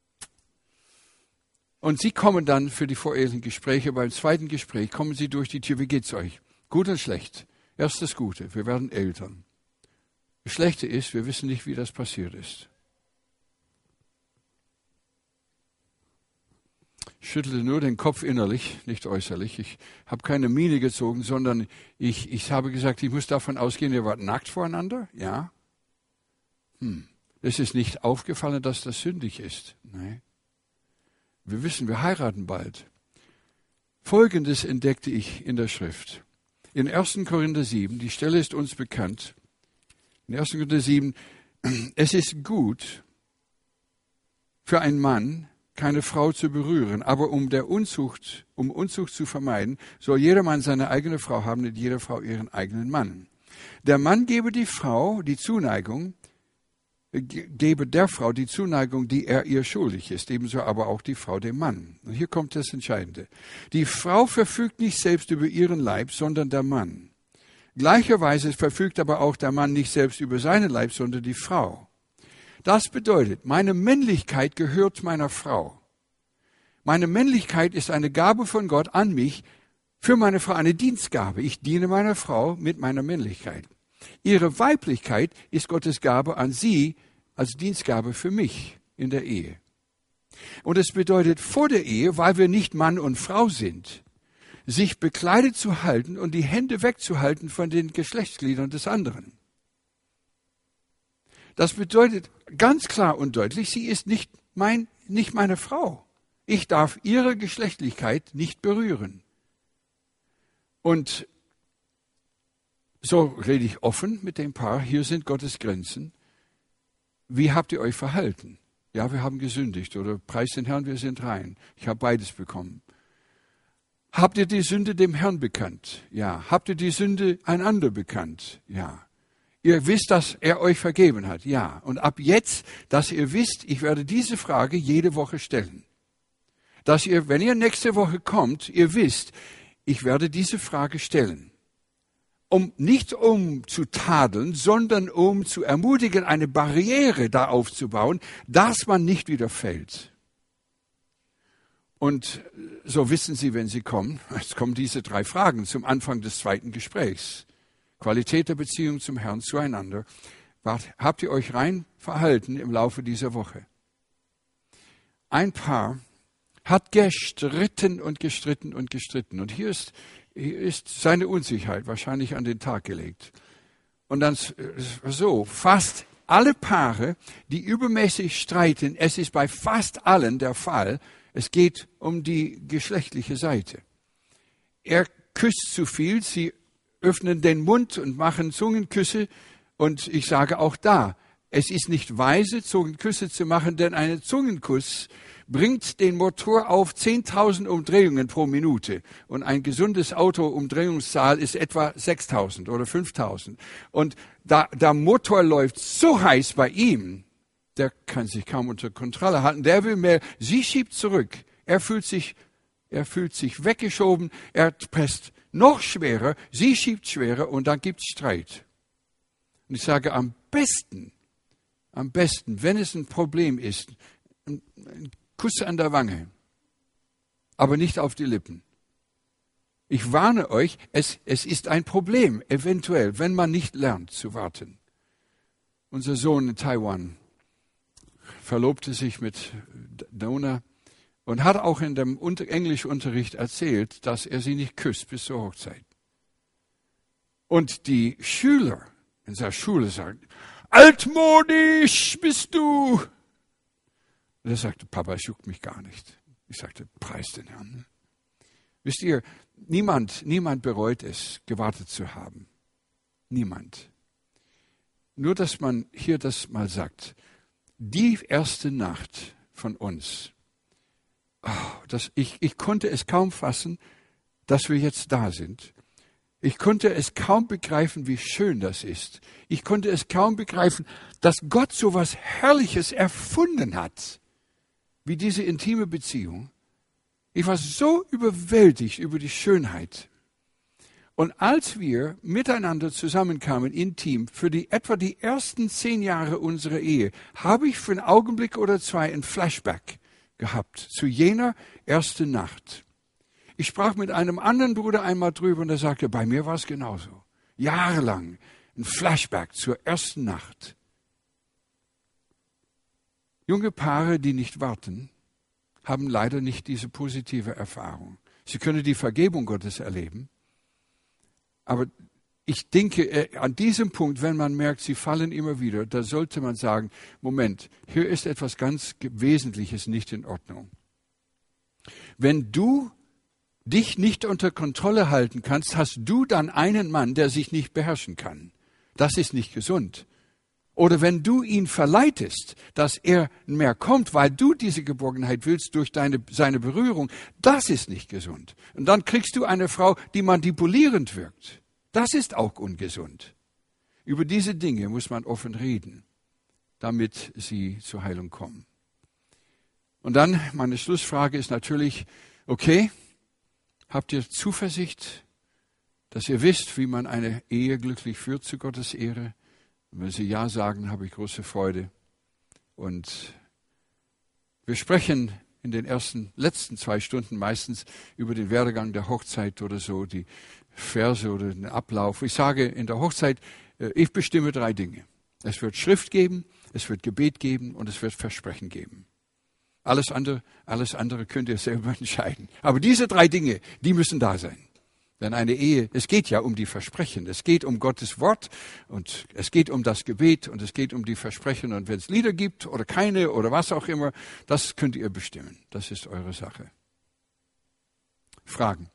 Und sie kommen dann für die vorehelichen Gespräche, beim zweiten Gespräch kommen sie durch die Tür, wie geht's euch? Gut und schlecht. Erst das Gute, wir werden Eltern. Das Schlechte ist, wir wissen nicht, wie das passiert ist. Ich schüttelte nur den Kopf innerlich, nicht äußerlich. Ich habe keine Miene gezogen, sondern ich habe gesagt, ich muss davon ausgehen, ihr wart nackt voreinander. Ja. Es ist nicht aufgefallen, dass das sündig ist. Nein. Wir wissen, wir heiraten bald. Folgendes entdeckte ich in der Schrift. In 1. Korinther 7, die Stelle ist uns bekannt. In 1. Korinther 7, es ist gut für einen Mann, keine Frau zu berühren, aber um Unzucht zu vermeiden, soll jeder Mann seine eigene Frau haben und jede Frau ihren eigenen Mann. Der Mann gebe der Frau die Zuneigung, die er ihr schuldig ist, ebenso aber auch die Frau dem Mann. Und hier kommt das Entscheidende. Die Frau verfügt nicht selbst über ihren Leib, sondern der Mann. Gleicherweise verfügt aber auch der Mann nicht selbst über seinen Leib, sondern die Frau. Das bedeutet, meine Männlichkeit gehört meiner Frau. Meine Männlichkeit ist eine Gabe von Gott an mich, für meine Frau eine Dienstgabe. Ich diene meiner Frau mit meiner Männlichkeit. Ihre Weiblichkeit ist Gottes Gabe an sie als Dienstgabe für mich in der Ehe. Und es bedeutet vor der Ehe, weil wir nicht Mann und Frau sind, sich bekleidet zu halten und die Hände wegzuhalten von den Geschlechtsgliedern des anderen. Das bedeutet ganz klar und deutlich, sie ist nicht meine Frau. Ich darf ihre Geschlechtlichkeit nicht berühren. Und so rede ich offen mit dem Paar, hier sind Gottes Grenzen. Wie habt ihr euch verhalten? Ja, wir haben gesündigt oder preis den Herrn, wir sind rein. Ich habe beides bekommen. Habt ihr die Sünde dem Herrn bekannt? Ja. Habt ihr die Sünde einander bekannt? Ja. Ihr wisst, dass er euch vergeben hat? Ja. Und ab jetzt, dass ihr wisst, ich werde diese Frage jede Woche stellen. Dass ihr, wenn ihr nächste Woche kommt, ihr wisst, ich werde diese Frage stellen. Nicht um zu tadeln, sondern um zu ermutigen, eine Barriere da aufzubauen, dass man nicht wieder fällt. Und so wissen Sie, wenn Sie kommen, es kommen diese 3 Fragen zum Anfang des zweiten Gesprächs. Qualität der Beziehung zum Herrn zueinander. Habt ihr euch rein verhalten im Laufe dieser Woche? Ein Paar hat gestritten und gestritten und gestritten. Und hier ist seine Unsicherheit wahrscheinlich an den Tag gelegt. Und dann so, fast alle Paare, die übermäßig streiten, es ist bei fast allen der Fall, es geht um die geschlechtliche Seite. Er küsst zu viel, sie öffnen den Mund und machen Zungenküsse. Und ich sage auch da, es ist nicht weise, Zungenküsse zu machen, denn ein Zungenkuss bringt den Motor auf 10.000 Umdrehungen pro Minute. Und ein gesundes Auto-Umdrehungszahl ist etwa 6.000 oder 5.000. Und der Motor läuft so heiß bei ihm, der kann sich kaum unter Kontrolle halten. Der will mehr. Sie schiebt zurück. Er fühlt sich weggeschoben. Er presst noch schwerer. Sie schiebt schwerer und dann gibt's Streit. Und ich sage, am besten am besten, wenn es ein Problem ist, ein Kuss an der Wange, aber nicht auf die Lippen. Ich warne euch, es ist ein Problem, eventuell, wenn man nicht lernt zu warten. Unser Sohn in Taiwan verlobte sich mit Donna und hat auch in dem Englischunterricht erzählt, dass er sie nicht küsst bis zur Hochzeit. Und die Schüler in seiner Schule sagen, altmodisch bist du. Und er sagte, Papa, es juckt mich gar nicht. Ich sagte, preis den Herrn. Wisst ihr, niemand bereut es, gewartet zu haben. Niemand. Nur, dass man hier das mal sagt. Die erste Nacht von uns, ich konnte es kaum fassen, dass wir jetzt da sind. Ich konnte es kaum begreifen, wie schön das ist. Ich konnte es kaum begreifen, dass Gott so etwas Herrliches erfunden hat, wie diese intime Beziehung. Ich war so überwältigt über die Schönheit. Und als wir miteinander zusammenkamen, intim, für etwa die ersten 10 Jahre unserer Ehe, habe ich für einen Augenblick oder zwei ein Flashback gehabt zu jener ersten Nacht. Ich sprach mit einem anderen Bruder einmal drüber und er sagte, bei mir war es genauso. Jahrelang ein Flashback zur ersten Nacht. Junge Paare, die nicht warten, haben leider nicht diese positive Erfahrung. Sie können die Vergebung Gottes erleben, aber ich denke, an diesem Punkt, wenn man merkt, sie fallen immer wieder, da sollte man sagen, Moment, hier ist etwas ganz Wesentliches nicht in Ordnung. Wenn du dich nicht unter Kontrolle halten kannst, hast du dann einen Mann, der sich nicht beherrschen kann. Das ist nicht gesund. Oder wenn du ihn verleitest, dass er mehr kommt, weil du diese Geborgenheit willst durch seine Berührung, das ist nicht gesund. Und dann kriegst du eine Frau, die manipulierend wirkt. Das ist auch ungesund. Über diese Dinge muss man offen reden, damit sie zur Heilung kommen. Und dann, meine Schlussfrage ist natürlich, okay, habt ihr Zuversicht, dass ihr wisst, wie man eine Ehe glücklich führt zu Gottes Ehre? Und wenn Sie Ja sagen, habe ich große Freude. Und wir sprechen in den letzten 2 Stunden meistens über den Werdegang der Hochzeit oder so, die Verse oder den Ablauf. Ich sage in der Hochzeit, ich bestimme 3 Dinge. Es wird Schrift geben, es wird Gebet geben und es wird Versprechen geben. Alles andere könnt ihr selber entscheiden. Aber diese 3 Dinge, die müssen da sein. Denn eine Ehe, es geht ja um die Versprechen. Es geht um Gottes Wort und es geht um das Gebet und es geht um die Versprechen. Und wenn es Lieder gibt oder keine oder was auch immer, das könnt ihr bestimmen. Das ist eure Sache. Fragen?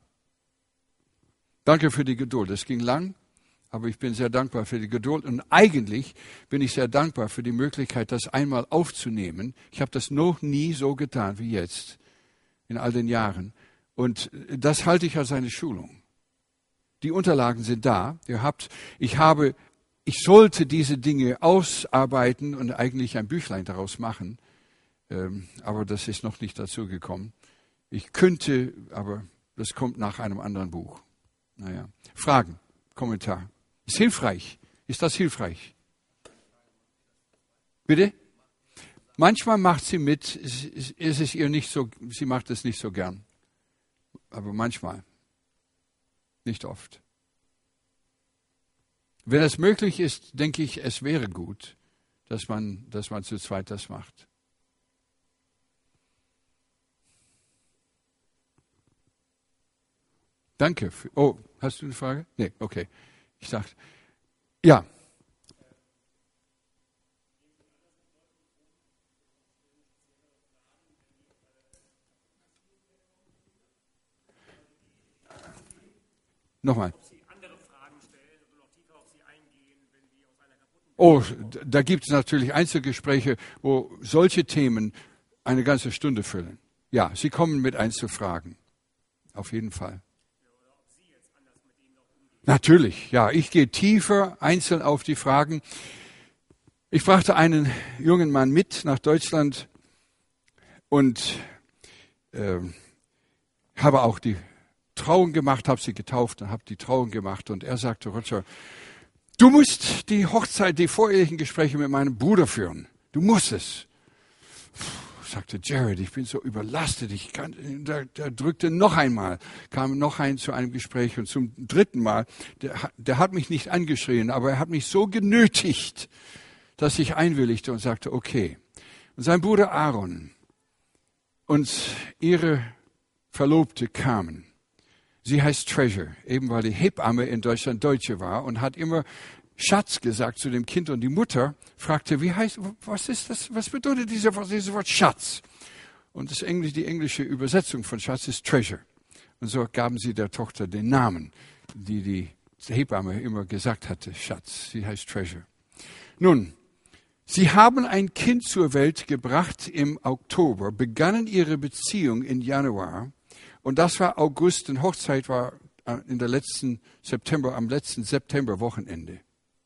Danke für die Geduld. Es ging lang, aber ich bin sehr dankbar für die Geduld. Und eigentlich bin ich sehr dankbar für die Möglichkeit, das einmal aufzunehmen. Ich habe das noch nie so getan wie jetzt, in all den Jahren. Und das halte ich als eine Schulung. Die Unterlagen sind da. Ich sollte diese Dinge ausarbeiten und eigentlich ein Büchlein daraus machen. Aber das ist noch nicht dazu gekommen. Ich könnte, aber das kommt nach einem anderen Buch. Naja. Fragen, Kommentar. Ist hilfreich. Ist das hilfreich? Bitte? Manchmal macht sie mit, sie macht es nicht so gern. Aber manchmal. Nicht oft. Wenn es möglich ist, denke ich, es wäre gut, dass man zu zweit das macht. Danke. Hast du eine Frage? Nee, okay. Ich dachte, ja. Nochmal. Oh, da gibt es natürlich Einzelgespräche, wo solche Themen eine ganze Stunde füllen. Ja, Sie kommen mit Einzelfragen. Auf jeden Fall. Natürlich, ja. Ich gehe tiefer einzeln auf die Fragen. Ich brachte einen jungen Mann mit nach Deutschland und habe auch die Trauung gemacht, habe sie getauft und habe die Trauung gemacht. Und er sagte, Roger, du musst die Hochzeit, die vorehelichen Gespräche mit meinem Bruder führen. Du musst es. Sagte Jared, ich bin so überlastet, der drückte noch einmal, kam noch zu einem Gespräch und zum dritten Mal, der hat mich nicht angeschrien, aber er hat mich so genötigt, dass ich einwilligte und sagte, okay. Und sein Bruder Aaron und ihre Verlobte kamen. Sie heißt Treasure, eben weil die Hebamme in Deutschland Deutsche war und hat immer Schatz gesagt zu dem Kind und die Mutter fragte, was ist das, was bedeutet dieses Wort Schatz? Und die englische Übersetzung von Schatz ist Treasure. Und so gaben sie der Tochter den Namen, die Hebamme immer gesagt hatte, Schatz. Sie heißt Treasure. Nun, sie haben ein Kind zur Welt gebracht im Oktober, begannen ihre Beziehung im Januar und das war August, denn Hochzeit war am letzten Septemberwochenende.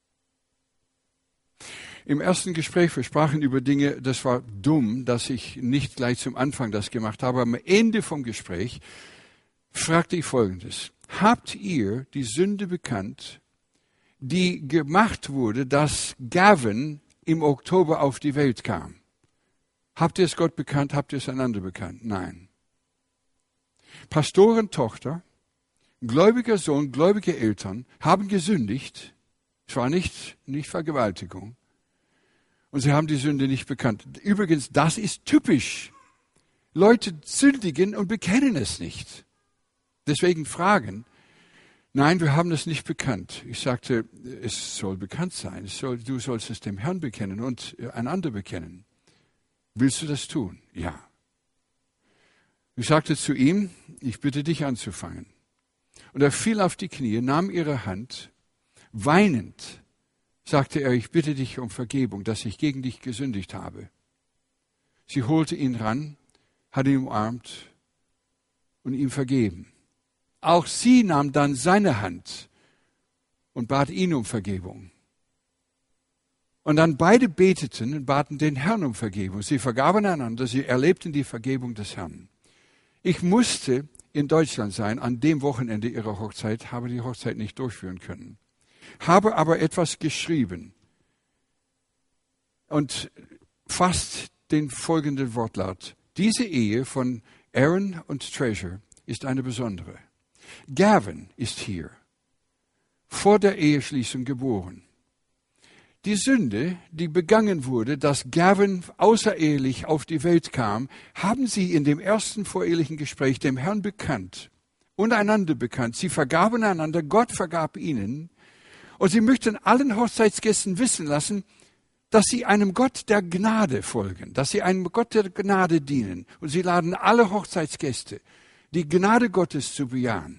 Im ersten Gespräch, wir sprachen über Dinge, das war dumm, dass ich nicht gleich zum Anfang das gemacht habe. Am Ende vom Gespräch fragte ich Folgendes. Habt ihr die Sünde bekannt, die gemacht wurde, dass Gavin im Oktober auf die Welt kam? Habt ihr es Gott bekannt? Habt ihr es einander bekannt? Nein. Pastorentochter, gläubiger Sohn, gläubige Eltern haben gesündigt. Es war nicht Vergewaltigung. Und sie haben die Sünde nicht bekannt. Übrigens, das ist typisch. Leute sündigen und bekennen es nicht. Deswegen fragen, nein, wir haben es nicht bekannt. Ich sagte, es soll bekannt sein. Du sollst es dem Herrn bekennen und einander bekennen. Willst du das tun? Ja. Ich sagte zu ihm, ich bitte dich anzufangen. Und er fiel auf die Knie, nahm ihre Hand, weinend, sagte er, ich bitte dich um Vergebung, dass ich gegen dich gesündigt habe. Sie holte ihn ran, hat ihn umarmt und ihm vergeben. Auch sie nahm dann seine Hand und bat ihn um Vergebung. Und dann beide beteten und baten den Herrn um Vergebung. Sie vergaben einander, sie erlebten die Vergebung des Herrn. Ich musste in Deutschland sein, an dem Wochenende ihrer Hochzeit, habe die Hochzeit nicht durchführen können. Habe aber etwas geschrieben und fasst den folgenden Wortlaut. Diese Ehe von Aaron und Treasure ist eine besondere. Gavin ist hier, vor der Eheschließung geboren. Die Sünde, die begangen wurde, dass Gavin außerehelich auf die Welt kam, haben sie in dem ersten vorehelichen Gespräch dem Herrn bekannt und einander bekannt. Sie vergaben einander, Gott vergab ihnen. Und sie möchten allen Hochzeitsgästen wissen lassen, dass sie einem Gott der Gnade folgen, dass sie einem Gott der Gnade dienen. Und sie laden alle Hochzeitsgäste, die Gnade Gottes zu bejahen.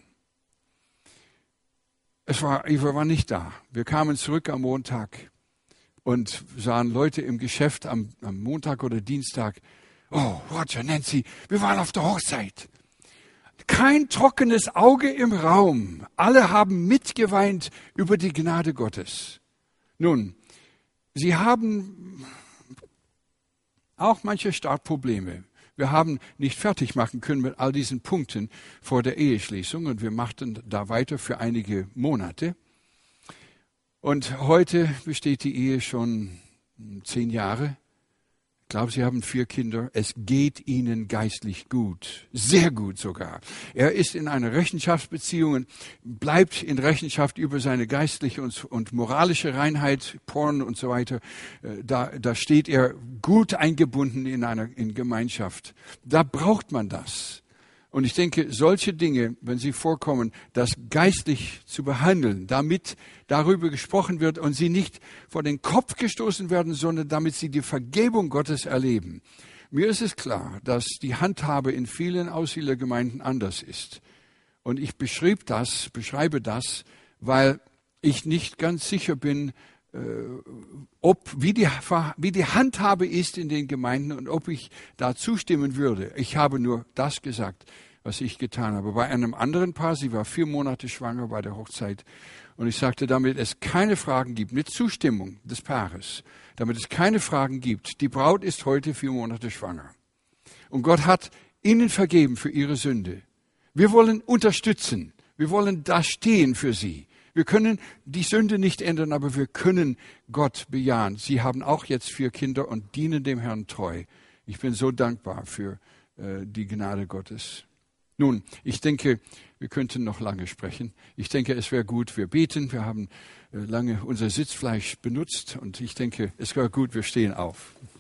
Eva war nicht da. Wir kamen zurück am Montag und sahen Leute im Geschäft am Montag oder Dienstag. Oh, Roger, Nancy, wir waren auf der Hochzeit. Kein trockenes Auge im Raum. Alle haben mitgeweint über die Gnade Gottes. Nun, sie haben auch manche Startprobleme. Wir haben nicht fertig machen können mit all diesen Punkten vor der Eheschließung und wir machten da weiter für einige Monate. Und heute besteht die Ehe schon 10 Jahre. Ich glaube, sie haben 4 Kinder. Es geht ihnen geistlich gut. Sehr gut sogar. Er ist in einer Rechenschaftsbeziehung, bleibt in Rechenschaft über seine geistliche und moralische Reinheit, Porn und so weiter. Da steht er gut eingebunden in Gemeinschaft. Da braucht man das. Und ich denke, solche Dinge, wenn sie vorkommen, das geistlich zu behandeln, damit darüber gesprochen wird und sie nicht vor den Kopf gestoßen werden, sondern damit sie die Vergebung Gottes erleben. Mir ist es klar, dass die Handhabe in vielen Aussiedlergemeinden anders ist. Und ich beschreibe das, weil ich nicht ganz sicher bin, wie die Handhabe ist in den Gemeinden und ob ich da zustimmen würde. Ich habe nur das gesagt, was ich getan habe. Bei einem anderen Paar, sie war 4 Monate schwanger bei der Hochzeit. Und ich sagte, damit es keine Fragen gibt, mit Zustimmung des Paares, damit es keine Fragen gibt, die Braut ist heute 4 Monate schwanger. Und Gott hat ihnen vergeben für ihre Sünde. Wir wollen unterstützen. Wir wollen da stehen für sie. Wir können die Sünde nicht ändern, aber wir können Gott bejahen. Sie haben auch jetzt 4 Kinder und dienen dem Herrn treu. Ich bin so dankbar für die Gnade Gottes. Nun, ich denke, wir könnten noch lange sprechen. Ich denke, es wäre gut, wir beten. Wir haben lange unser Sitzfleisch benutzt und ich denke, es wäre gut, wir stehen auf.